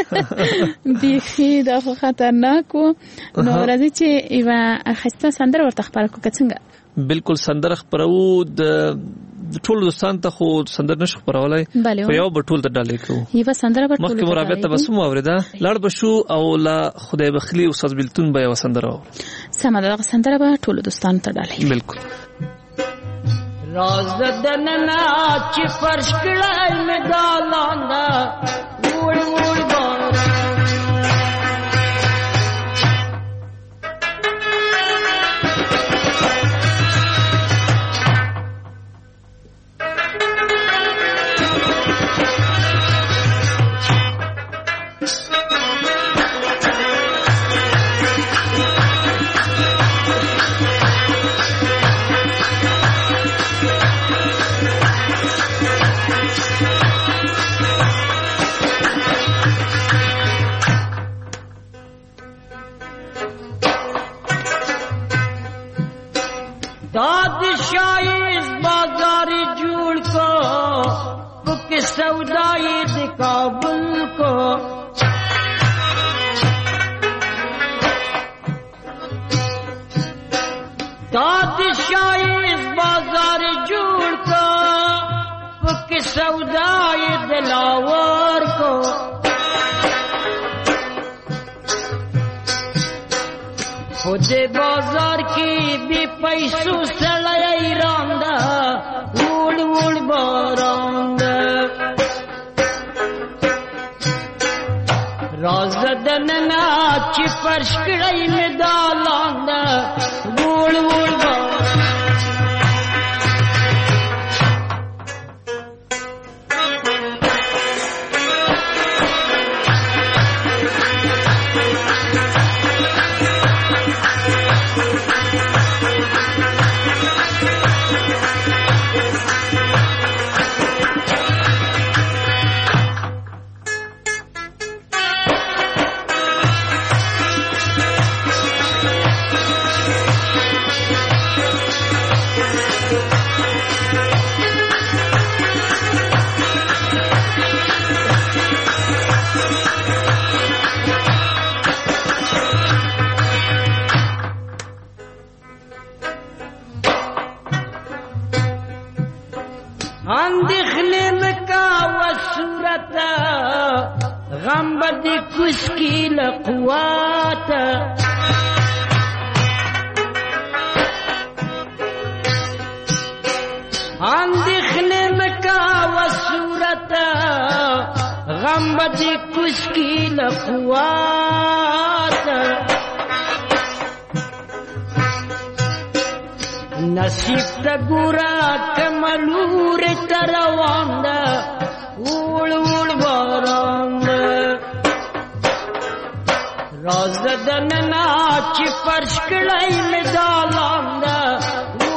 بیخي دا خطرناک و نو راځي چې یوه ښایسته سندره ورته خپاره کړو که څنګه بالکل سندره خپرو د ټولو دوستانو ته خو سندره نشو خپرولی خو یو به ټول ته ډالۍ کوو یوه سندره به ټولو ته مخکې مرابط ته به څه مو اورېده لاړ به شو او لا خدای بخلي استاد بېلتون به یوه سندره واورو سمه ده دغه سندره به ټولو دوستانو ته ډالۍ بالکل راز دننا چې فرش کړای مې دالاندا وړ وړ بار سودائی د کابل کو داد شاہی بازار جوڑ کو پک سودائی دلاور کو خود بازار کی بھی پیسوں سڑائی راندا وڑ وڑ باراندا رازدننا چې فرش کړی مې دالاندا وړ وړ غم بدی کس کی لقوات اندخنے میں کا وصورت غم بدی کس کی لقوات نصیب تگورا کملور ترواندا وڑ وڑ باراندا رازدننا چې فرش کړای مې دالاندا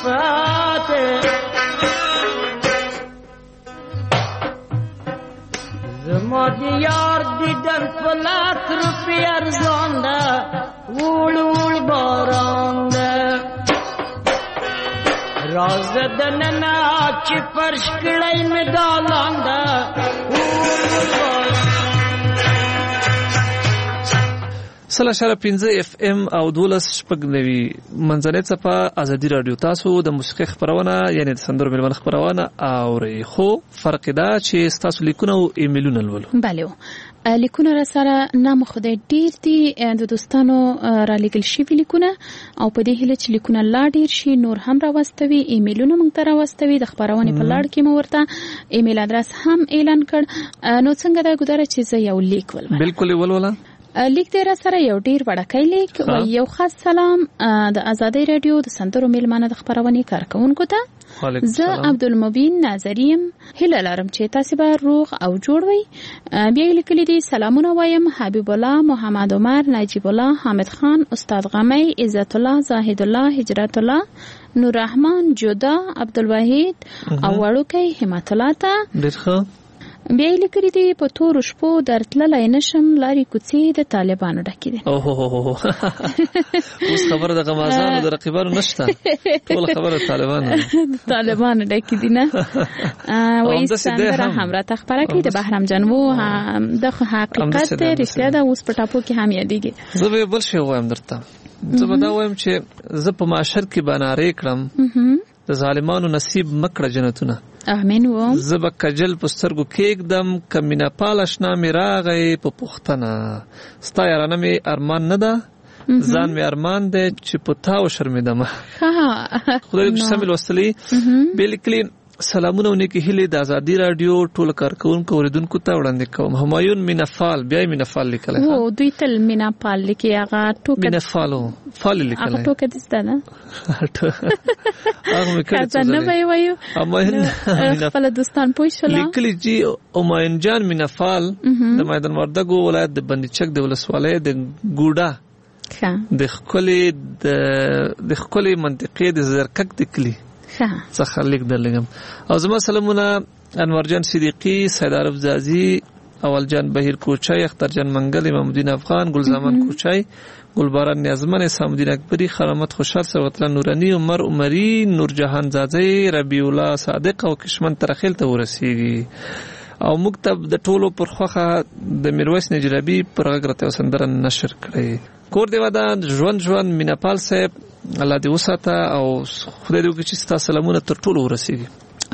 صفاته زما دیار دیدن فلات روپی ارزان ده وول وول باران ده راز دننا چی فرش کړی می دالان ده وول وول باران سلا شره 15 اف ام او 12 شپږنوي منځنۍ صفه ازادي رادیو تاسو د موسیقي خبرونه یعنی د سندرو ملمن خبرونه اوري خو فرق دا چې تاسو لیکونه او ایمیلونه لولو بله لیکونه را سره نام خدای ډیر دي د دوستانو را لګل شي لیکونه او په دې هله چې لیکونه لا ډیر شي نور هم را واستوي ایمیلونه موږ ته را واستوي د خبرونه په لړ کې مو ورته ایمیل ادرس هم اعلان کړ نو څنګه دا ګذاره چې زه یو لیک ولولم بالکل ولولا لیک دې را سره یو ډیر وړکای لیک او یو خاص سلام د آزادۍ رادیو د سندرو میلمانه د خبرونه کارکونکو ته زه عبدالمبین ناظریم هله لرم چې تاسو به روغ او جوړ وي بیا لیکلي دي سلامونه وایم حبیب الله محمد عمر نجیب الله حامد خان استاد غمی عزت الله زاهد الله هجرت الله نور رحمان جودا عبدالوحید او وړوکی همت الله ته ډیره بیا لیکلي دي په تور شپو درتللای نشم لاري کوڅې د طالبانو ډکې دي اوس خبره د غمازانو د رقیبانو نشته ټول خبره طالبانو ډکې دي نه وایي سندره هم را تخبره کوي د بهرام جنو د حقیقت رښتیا ده اوس په ټاپو کې هم یادېږي زه به بل شی وایم درته زه به دا وایم چې زه په معاشر کې بنارې کړم د ظالمانو نصیب مکړه جنتونه امين و زب کجل پسترګو کېګدم کمینا پالشنا می راغې په پختنه ستا یارانه می ارمان نه ده ځان می ارمان ده چې پتا او شرمېدم خدای دې شامل وسلي بالکل سلامونه ونکي هلي د ازادي رادیو ټول کارکونکو اوریدونکو ته وړاندې کوم همایون مینافال بیا مینافال لیکل او دوی تل مینافال لیکي هغه ټوک مینافالو فال لیکل هغه ټوک دې ستنه هغه کړه نه وایو همایون خپل دوستان پوښتنه لیکلي جی همایون جان مینافال د میدان وردګو ولایت د بندیچک د ولسوالۍ د ګوډا د خپل منطقې د زرکک د کلی څخه لیک درلګم او زما سلامونه انور جان صدیقی سید عرب زازی اول جان بهیر کوچای اختر جان منګل امام الدین افغان گلزمان کوچای گلباران نیازمن اسلام الدین اکبری خرامت خوشحال ثروتلا نورانی عمر عمری نور جهان زازی ربیع الله صادق او کشمن ترخیل ته ورسیږي او مکتب د ټولو پرخوخه د میرویس نجرابی پرغرته سندره نشر کړي کور دی ودان ژوند میناپال صاحب الله دې وساته او خدای دې وکړي چې تاسو سلامونه تر ټولو ورسیږي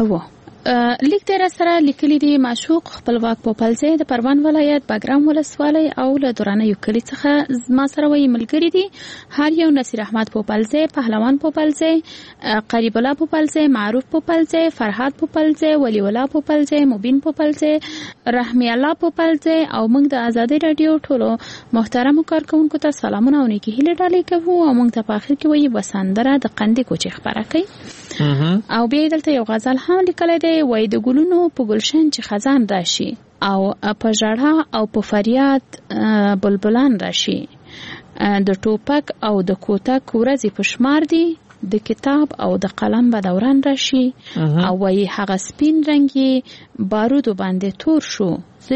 لیک دې را سره لیکلي دي معشوق خپلواک پوپلځي د پروان ولایت باګرام ولسوالۍ او له دورانه یو کلی څخه ما سره وایي ملګری دي هر یو نصیر احمد پوپلځي پهلوان پوپلځي قریب الله پوپلځي معروف پوپلځي فرحات پوپلځي ولی الله پوپلځي مبین پوپلځي رحمی الله پوپلځي او موږ د آزادۍ رادیو ټولو محترم کارکونکو ته سلامونه او نیکی هیله ډالۍ کوو او موږ ته په اخر کې وایي وسندره د قندې کوچې خبره کوي او بیا دلته یو غزل هم لیکلی دی وای د ګلونو په گلشن چې خزان راشي او په ژړا او په فریاد بلبلان راشي د ټوپک او د کوتک ورځې په شمار دي د کتاب او د قلم به دوران راشي او وای هغه سپین رنگي بارودو باندې تور شو زه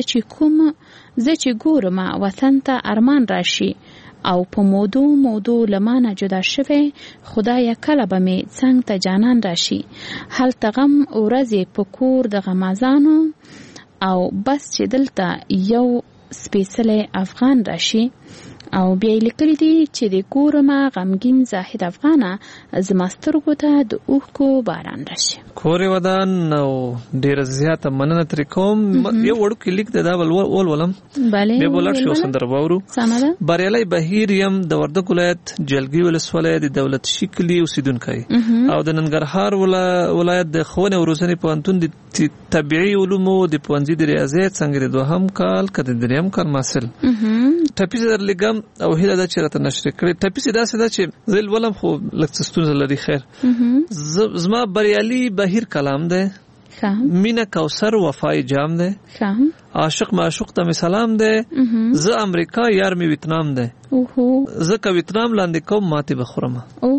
چې ګورم وطن ته ارمان راشي او په مودو لمانه جدا شوه خدای کله به می څنګه ته جانان راشي هلته غم ورځې په کور د غمازانو او بس چې دلته یو سپیڅلی افغان راشي او بیا لیکلي دي چې د کورما غمگین زاهد افغانه زماسترګو ته د اوښکو باران راشي کورې ودان نو ډیر زیاته مننه تر کوم یو وړوکی لیک د دا ولولم bale به بولا شو سندر باورو بریالي بهیر یم د وردګ ولایت جلګي ولسوالۍ د دولت شکلی اوسیدونکو او د ننګرهار ولایت د خونه او روزنې پوهنتون د طبيعي علومو د پوهنځي د ریاضیات څنګه د دوهم کال کده دریم کال محصل ټپیز در لګم او هله دا چې راته نشر کړي ټپیز دا څه دا چې زل ولم خو لکستون لري خیر زما بریالي بهیر کلام ده مینا کوثر وفای جام ده عاشق معشوق ته سلام ده ز امریکا یار می ویتنام ده زه که ویتنام لاندې کوم ماته بخورم.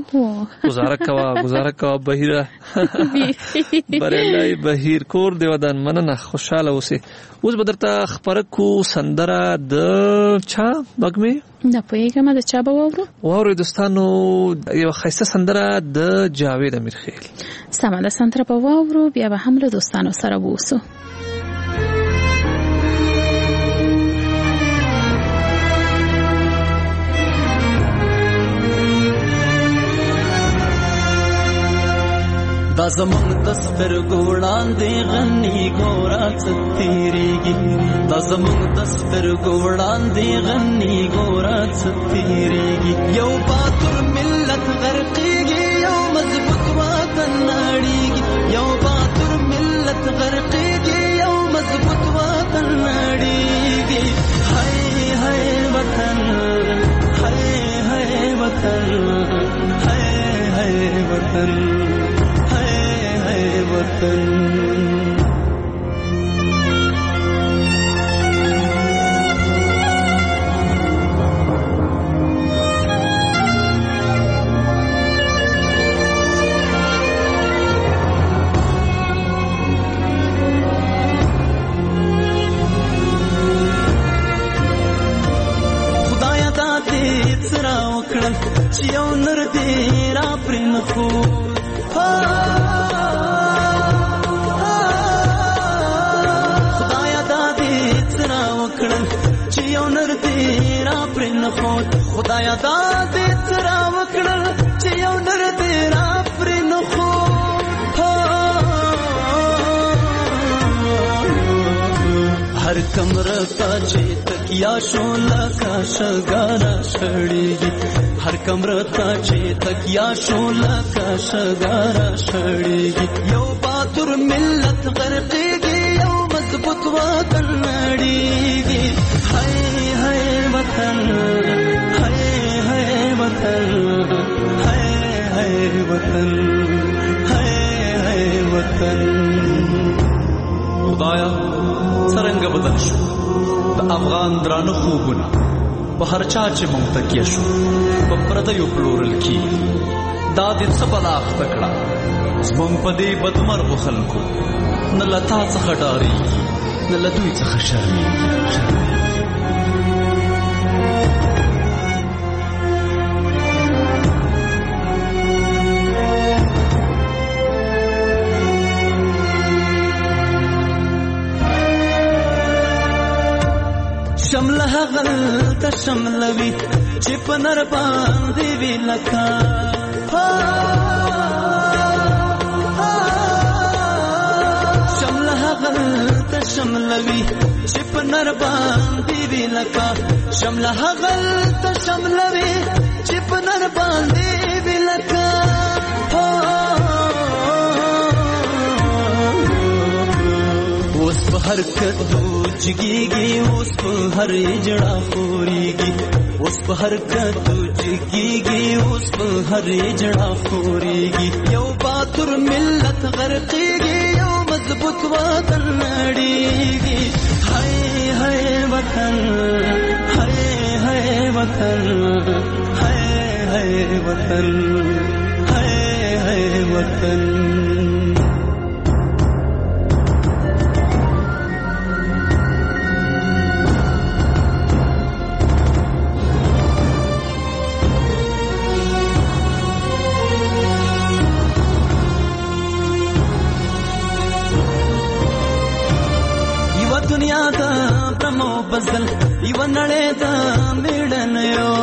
گزاره کوا بهیره برلای بهیر کور دی ودان مننه خوشاله اوسې. اوس به درته خبره کو سندره د چا بګمې نه پوهېږم د چا به واورو دوستانو یو ښایسته سندره د جاوید امیرخیل. سمه ده سندره به واورو بیا به هم له دوستانو سره بوسو. دا زمونږ د سترګو وړاندې غني ګوره څه تېرېږي. دا زمونږ د سترګو وړاندې غني ګوره څه تېرېږي. یو باتور ملت غرقېږي یو مضبوط وطن نړېږي. یو باتور ملت غرقېږي یو مضبوط وطن نړېږي. هی هی وطن هی هی وطن هی هی وطن وطن. خدایا دا دې څرا وکړل چې یو نر دې را پرې نخو. خدایا دا دې ترا وکړل چې یو نر دې را پرې نخو. هر کمره تا چې تکیا شو لکه شګاره شړېږي. هر کمره تا چې تکیا شو لکه شګاره شړېږي. یو باتور ملت غرقېږي یو مضبوط وطن نړېږي. هی هی وطن وطن هی هی وطن هی هی وطن. خدایا څرنګه بدل شو د افغان درانه خوبونه په هر چا چې مونږ تکیه شو په پردیو پلورل کېږي. دا دې څه بلا اخته کړه زمونږ په دې بدمرغو خلکو. نه له تا څخه ډارېږي نه له دوی څخه شرمېږي. شمله هغل ته شملوي چې په نر باندې وي لکه. شمله هغل ته شملوي چې په نر باندې وي لکه. شمله هغل ته شملوي چې په نر باندې وي لکه. اوس په هر کدو جګېږي اوس په هر جړه خورېږي. اوس په هر کدو جګېږي اوس په هر جړه خورېږي. یو باتور ملت غرقېږي یو مضبوط وطن نړېږي. هی هی وطن هی هی وطن هی هی وطن هی هی وطن. دنیا دا برمو بزل یو نړۍ دا میړن یو.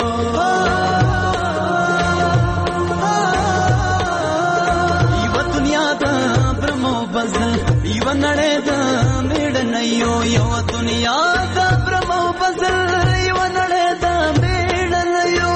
یو دنیا دا برمو بزل یو نړۍ دا میړن یو. یو دنیا دا برمو بزل یو نړۍ دا میړن یو.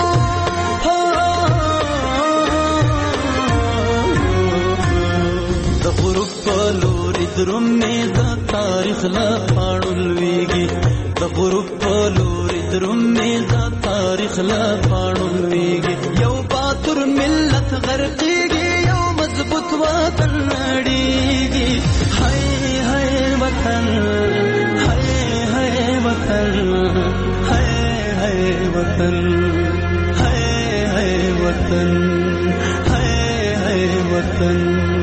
د غروب په لوري درومې د تاریخ لا پاڼو لویږي. د غروب په لوري درومې د تاریخ لا پاڼو لویږي. یو باتور ملت غرقېږي یو مضبوط وطن نړېږي. هی هی وطن هی هی وطن هی هی वतन है वतन है वतन.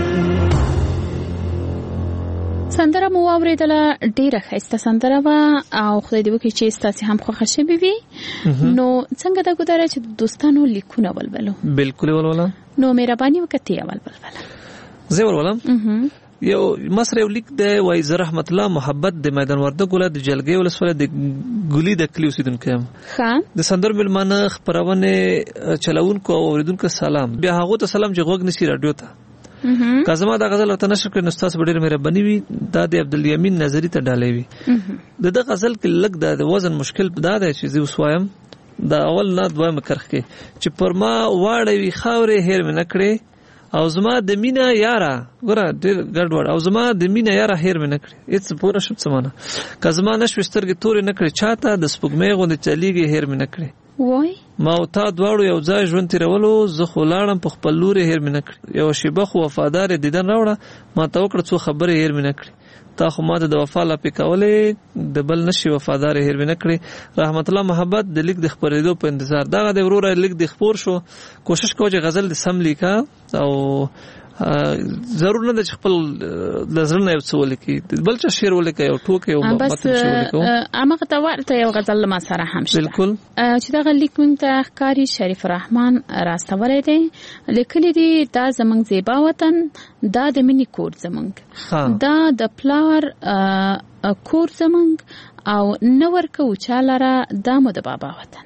سندره مو اوریدله ډیره ښایسته سندره وه او خدای دې وکړي چې ستاسې هم خوښه شوې وي. نو څنګه دا ګودره چې د دوستانو لیکونه ولولو؟ بالکل ولوله. نو مهرباني وکړه ته اول ولوله. زه ولولم. یو مصر یو لیک دی وایي زه رحمت الله محبت د میدان وردګ ولایت د جلګۍ ولسوالۍ د ګولي د کلي اوسېدونکی یم. د سندرو مېلمانه خپرونې چلوونکو او اورېدونکو سلام. بیا هغو ته سلام چې غوږ نیسي راډیو ته. که زما دا غزل ورته نشر کړي نو ستاسو به ډېره مهرباني وي. دا د عبدالیمین نظري ته ډالۍ وي. د ده غزل کې لږ د وزن مشکل دا دی چې زه اوس وایم دا اول نه دویمه کرښه کې چې پر ما واړوي خاورې هېر مې نه کړې او زما د مینا یاره ګوره ډېر ګډوډ او زما د مینا یاره هېر مې نه کړې. هېڅ پوره شم څه مانه که زما نشوې سترګې تورې نه کړې چاته د سپوږمۍ غوندې چلیږي هېر مې نه کړې. وای ما او تا دواړو یو ځای ژوند تېرولو زه خو لاړم په خپل لورې هېر مې نه کړې. یو شیبه خو وفادار دیدن راوړه ما ته وکړه څو خبرې هېر مې نه کړې. تا خو ما ته د وفا لاپې کولې د بل نشي وفادار هېر مې نه کړې. رحمت الله محبت د لیک د خپرېدو په انتظار. دغه د وروره لیک د خپور شو. کوشش کوه چې غزل د سم لیکه او ضرور نه ده چې خپل د زړه نه یو څه ولیکي بل چا شعر ولیکه یو ټوکې یو متن شعر ولیکو هماغه ته ورته یو غزل ما سره هم شته. بالکل چې دغه لیک موږ ته ښکاري شریف الرحمن راستولی دی. لیکلی دی دا زموږ زیبا وطن دا د مینې کور زموږ دا د پلار کور زموږ او نور کو چالره دا مو د بابا وطن.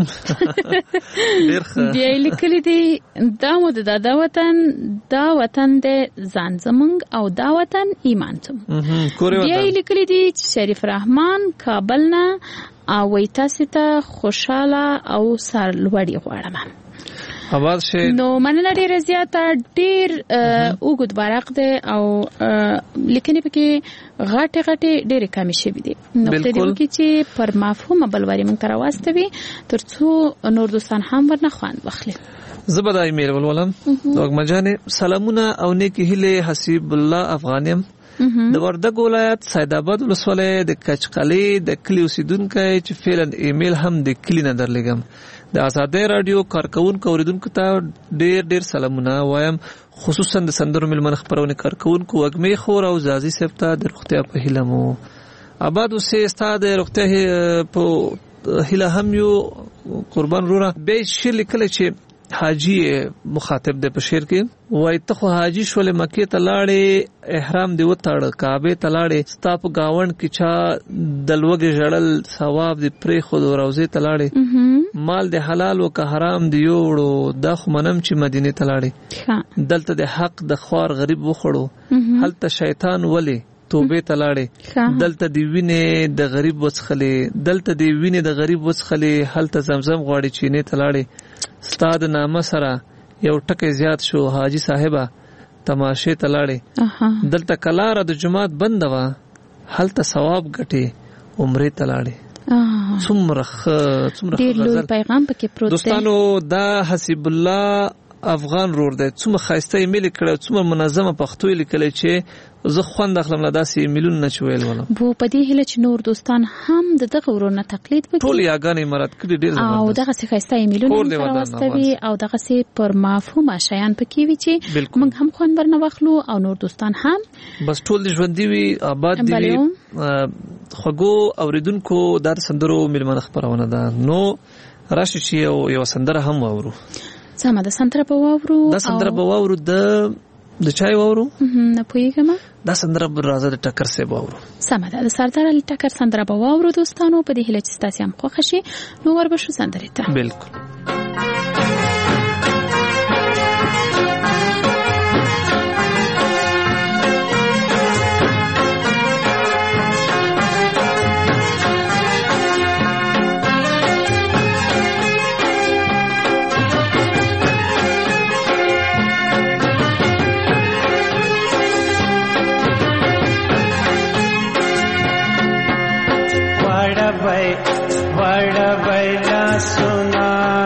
بیا لیکلی دی دا مو د دادا وطن دا وطن د ځان زموږ او دا وطن ایمان زموږ. بیا لیکلی دی شریف الرحمن کابل نه او وای تاسو ته خوشاله او سرلوړي غواړم. آواز شي نو مننه ډیره زیاته ډیر اوږد برق دی او لیکنې پکې غټه ډیره کمی شوی دی. نو په دې کې چې پر مفهوم بلوري مونږ تر واستوي ترڅو نور دوستان هم ورنه خوان واخلي. زبدا ایمیل ولولم وګمجانه سلامونه او نیکی هله حسیب الله افغانیم د وردګ ولایت سید آباد ولسوالۍ د کچقلې د کلی اوسیدونکو چې فعلا ایمیل هم د کلی نه درلګم. د آزادۍ رادیو کارکونکو اوریدونکو ته ډیر سلامونه وایم خصوصا د سندرو ملمن خبرونه کارکونکو وګمې خور او زازي سپتا د روغتیا په هیله مو آباد اوسې استاد روغتیا په هیله هم یو قربان وروره به شیر لیکل چې حاجی مخاطب د پشیر کې وای ته خو حاجی شول مکه ته لاړې احرام دی وتاړ کعبه ته لاړې ستاپ گاوند کې چا دلوګه جړل ثواب دی پرې خود روزه ته لاړې مال دی حلال او که حرام دی یوړو د خو منم چې مدینه ته لاړې دلته د حق د خوار غریب وخړو هلته شیطان ولی توبه ته لاړې دلته دی وینې د غریب وڅخلې دلته دی وینې د غریب وڅخلې هلته زمزم غواړي چینه ته لاړې استاد نامه سره یو ټکی زیات شو حاجی صاحبہ تماشه ته لاړې دلته کلاره د جمعات بند وا هلته ثواب ګټي عمره ته لاړې څومره غزل پیغام پکې پروت دی. دوستانو دا حسیب الله افغان رور دی څومره خاسته ایمیل کړه څومره منظمه پښتو لیکل چې زه خوند اخلم لا داسې ایمیلونه نه چویل ولم بو په دې هله چې نور دوستان هم دغه ورونه تقلید وکړي ټول یاګانې مراد کړي ډیر او دغه څه خاسته ایمیلونه راوستوي او دغه څه پر مفهوم شایان پکې وی چې موږ هم خوند ورنه واخلو او نور دوستان هم بس ټول ژوندۍ وي آباد دي خوګو اوریدونکو در سندرو ملمن خبرونه ده نو راشي چې یو سندره هم واورو. سمه ده سندره به واورو دا سندره به واورو د چای واورو نه پوهیږم دا سندره به راځه د ټکر سه واورو. سمه ده د سردار علي ټکر سندره به واورو دوستانو په دې هله چې تاسو هم خوښ شي نو وربشو سندره ته بالکل वड़ बैला सुना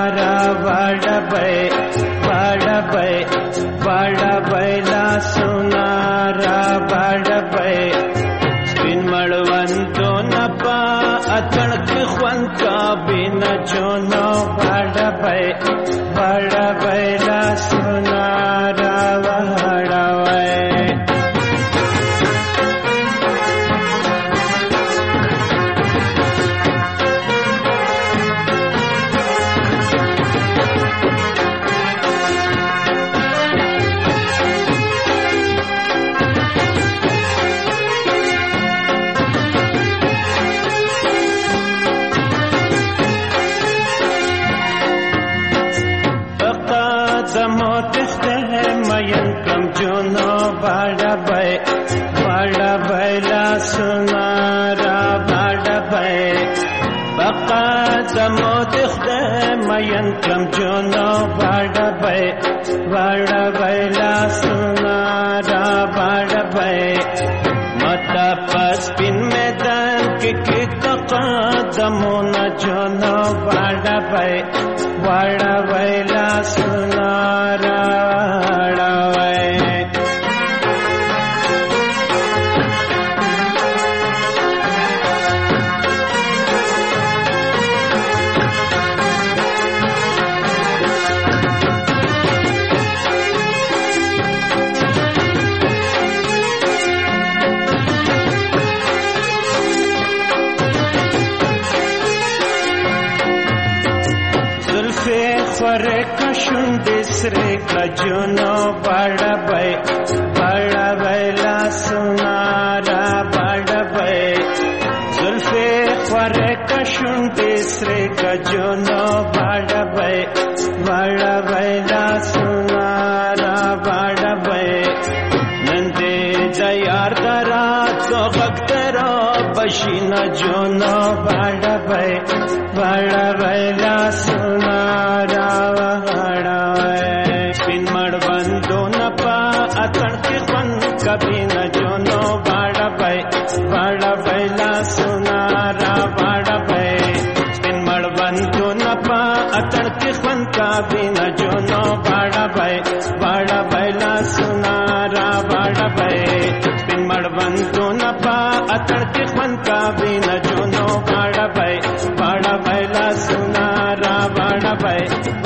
باډه بای باډه بای لا سنارا باډه بای بقا زمو دخده مین کم جونو باډه بای باډه بای لا سنارا باډه بای متا پس پین میدان کې قدمو نه جونو باډه بای باډه بای لا سنارا سره کجونو باډه بای لا سنارا باډه بای زلفه خوره کشون دې سره کجونو باډه بای لا سنارا باډه بای نن دې یار درا تو غخترا بشینا جونو باډه بای لا سنارا کبھی نہ جونو باڑا بھائی لا سنارا باڑا بھائی ان مڑ بندو نپا اتر کی خن کبھی نہ جونو باڑا بھائی لا سنارا باڑا بھائی ان مڑ بندو نپا اتر کی خن کبھی نہ جونو باڑا بھائی لا سنارا باڑا بھائی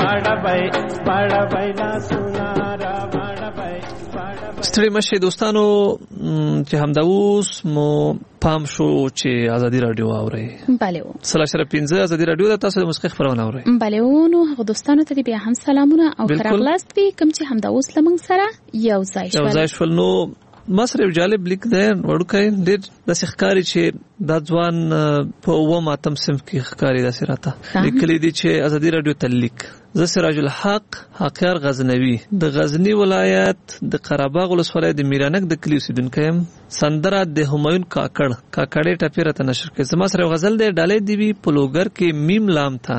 لا سنارا باڑا بھائی ستړي مشه دوستانو چې همدا اوس مو پام شو چې ازادي رادیو اوري بله و سلا شرف 15 ازادي رادیو د تاسو د موسیقي خبرونه اوري بله و نو هغه دوستانو ته بیا هم سلامونه او خراغلاست وی کوم چې همدا اوس لمن سره یو ځای شول نو ما سره جالب لیک ده وړوکای ډېر د ښکاری چې د ځوان په وماتم سم کې ښکاری د سراته لیکلي دي چې ازادي رادیو تلیک زه سراج الحق حقیار غزنوي د غزنی ولایت د قرهباغ ولسوالۍ د میرانک د کلی اوسیدونکی یم سندره د همایون کاکړې ټپې راته نشر کړې زما سره غزل دی ډالۍ دی وي په لوګر کې میم لام تا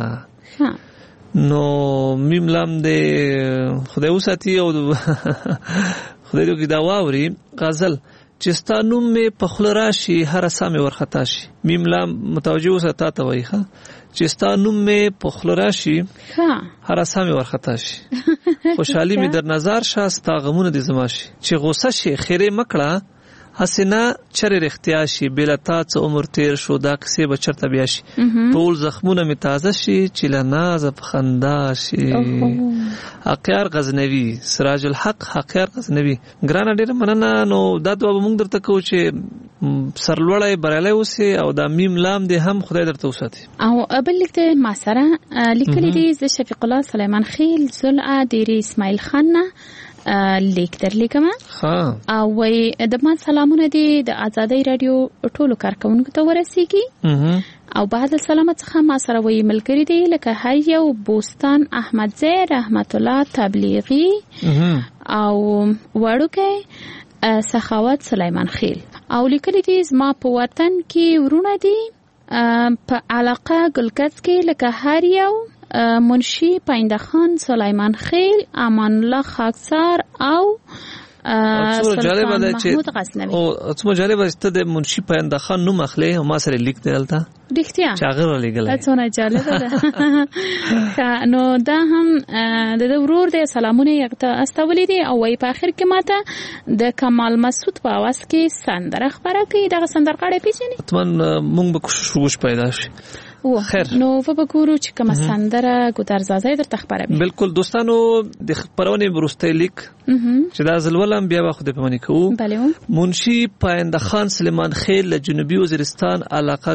نو میم لام دی خدای وساتي او خدای دې دا واوري غزل چې ستا نوم مې په خوله راشي هر سامې ورخطا شي میم لام متوجه اوسه تا ته وایي ښه چې ستا نوم مې په خوله راشي هر سامې ورخطا شي خوشحالي مې در نظر شه ستا غمونه دې زما شي چې غوسه شي خیرې مکړه حسینه چرې رښتیا شي بېله تا څه عمر تیر شو دا قصې به چېرته بیا شي ټول زخمونه مې تازه شي چې له نازه په خندا شي حقیار غزنوي سراج الحق حقیار غزنوي ګرانه ډېره مننه نو دا دعا به موږ درته کوو چې سرلوړی بریالی اوسې او دا میم لام دې هم خدای درته وساتي او بل لیک دی ما سره لیکلی دی زه شفیق الله سلیمان خیل زلعه دیری اسماعیل خان نه لیک درلیکم او وای د ما سلامونه دي د آزادۍ رادیو ټولو کارکونکو ته ورسیږي او بعد سلام څخه ما سره وای ملګری دی لکه هر یو بوستان احمد زی رحمت الله تبلیغی او وړوکه سخاوت سلیمان خیل او لیکلی دي زما په وطن کې ورونه دي په علاقه ګلکڅ کې لکه هر یو منشی پاینده خان سلیمان خیل امان الله خاکسار او سلطان محمود غزنوي او څومره جالب است د منشی پاینده خان نوم اخلي او ما سره لیک دلته ډیختیا چاغر لګل څونه جالب ده نو دا هم د ورور د سلامونه یکته استولې دي او په اخر کې ماته د کمال مسعود په आवाज کې سندره خبره کوي دا سندرغاړي پیژني اتمن مونږ به کوشش پیدا شي خیر نو وبګورو چې کوم سندره ګودرزازه در تخبره بالکل دوستانو د خبرونه برسته لیک چې دا زلولم بیا واخد په منی کوو منشی پاینده خان سلیمان خیل له جنوبي وزیرستان علاقه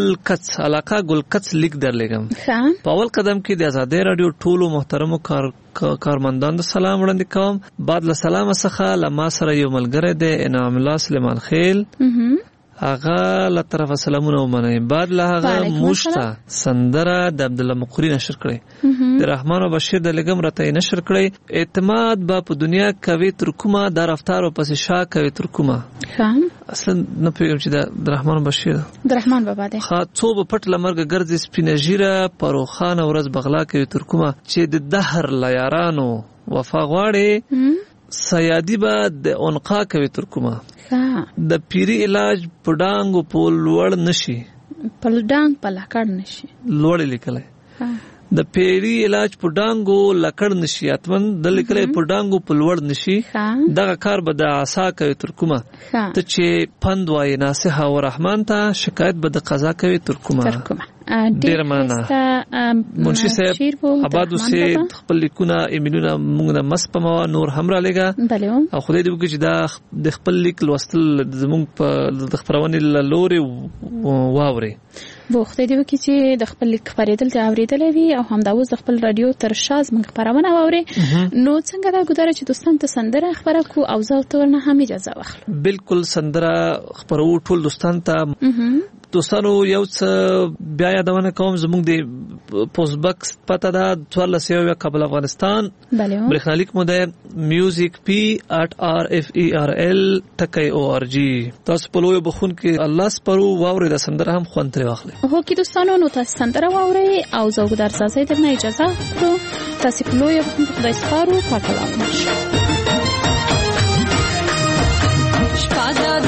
ګلکڅ لیک درلګم په اول قدم کې د آزادۍ رادیو ټولو محترمو کارمندان سلام وړاندې کوم بعد له سلام څخه لما سره یو ملګری دی انعام الله سلیمان خیل هغه له طرفه سلامونه ومنئ. بعد له هغه مشته سندره د عبد الله مقری نشر کړي د رحمان او بشیر د لګم راته نشر کړي. اعتماد با په دنیا کوي تر کومه د رفتار او پس شا کوي تر کومه اصلا نه پیږم چې د رحمان او بشیر د رحمان بابا دی خا څو په پټ لمرګ ګرځي سپینه ژیره پروخان ورځ بغلا کوي تر کومه چې د دهر لیارانو وفا غواړي سیادی با د انقا کوي تر کومه د پیری علاج پډانګ په لوړ نشي پلډانګ په لکړ نشي لوړ لیکلای د پیری علاج پډانګو لکړ نشي اتمن د لیکلای پډانګو په لوړ نشي دغه کار به د عصا کوي تر کومه ته چې پند وای ناصح او رحمان ته شکایت به د قضا کوي تر کومه ډیر مننه منشي صاحب آبادو سه خپل لیکونه ایمیلونه موږ نه مسپمو نور هم را لګا او خدای دې وکړي چې دا د خپل لیک لوستل زموږ په د خبرونه لوري واوري وو خدای دې وکړي چې د خپل لیک خبرېدل ته اوریدل وي او هم دا اوس د خپل رادیو تر شاز موږ خبرونه واوري نو څنګه دا ګذاره چې دوستان ته سندره خبره کو او زه تورنه هم اجازه واخلم. بالکل سندره خبرو ټول دوستان ته دوستانو یو څه بیا یادونه کوم زموږ د پوسټ باکس پته دا 14 قبل افغانستان برېښنالیک مو ده music@rferel.org تاسو په لوی بخون کې الله سپرو واوري د سندره هم خوند ترې واخلي. هو کې دوستانو نو تاسو سندره واوري او زوګدار سازي درنه اجازه ورکړو تاسو په لوی بخون کې خدای سپارو پاکلام نشه.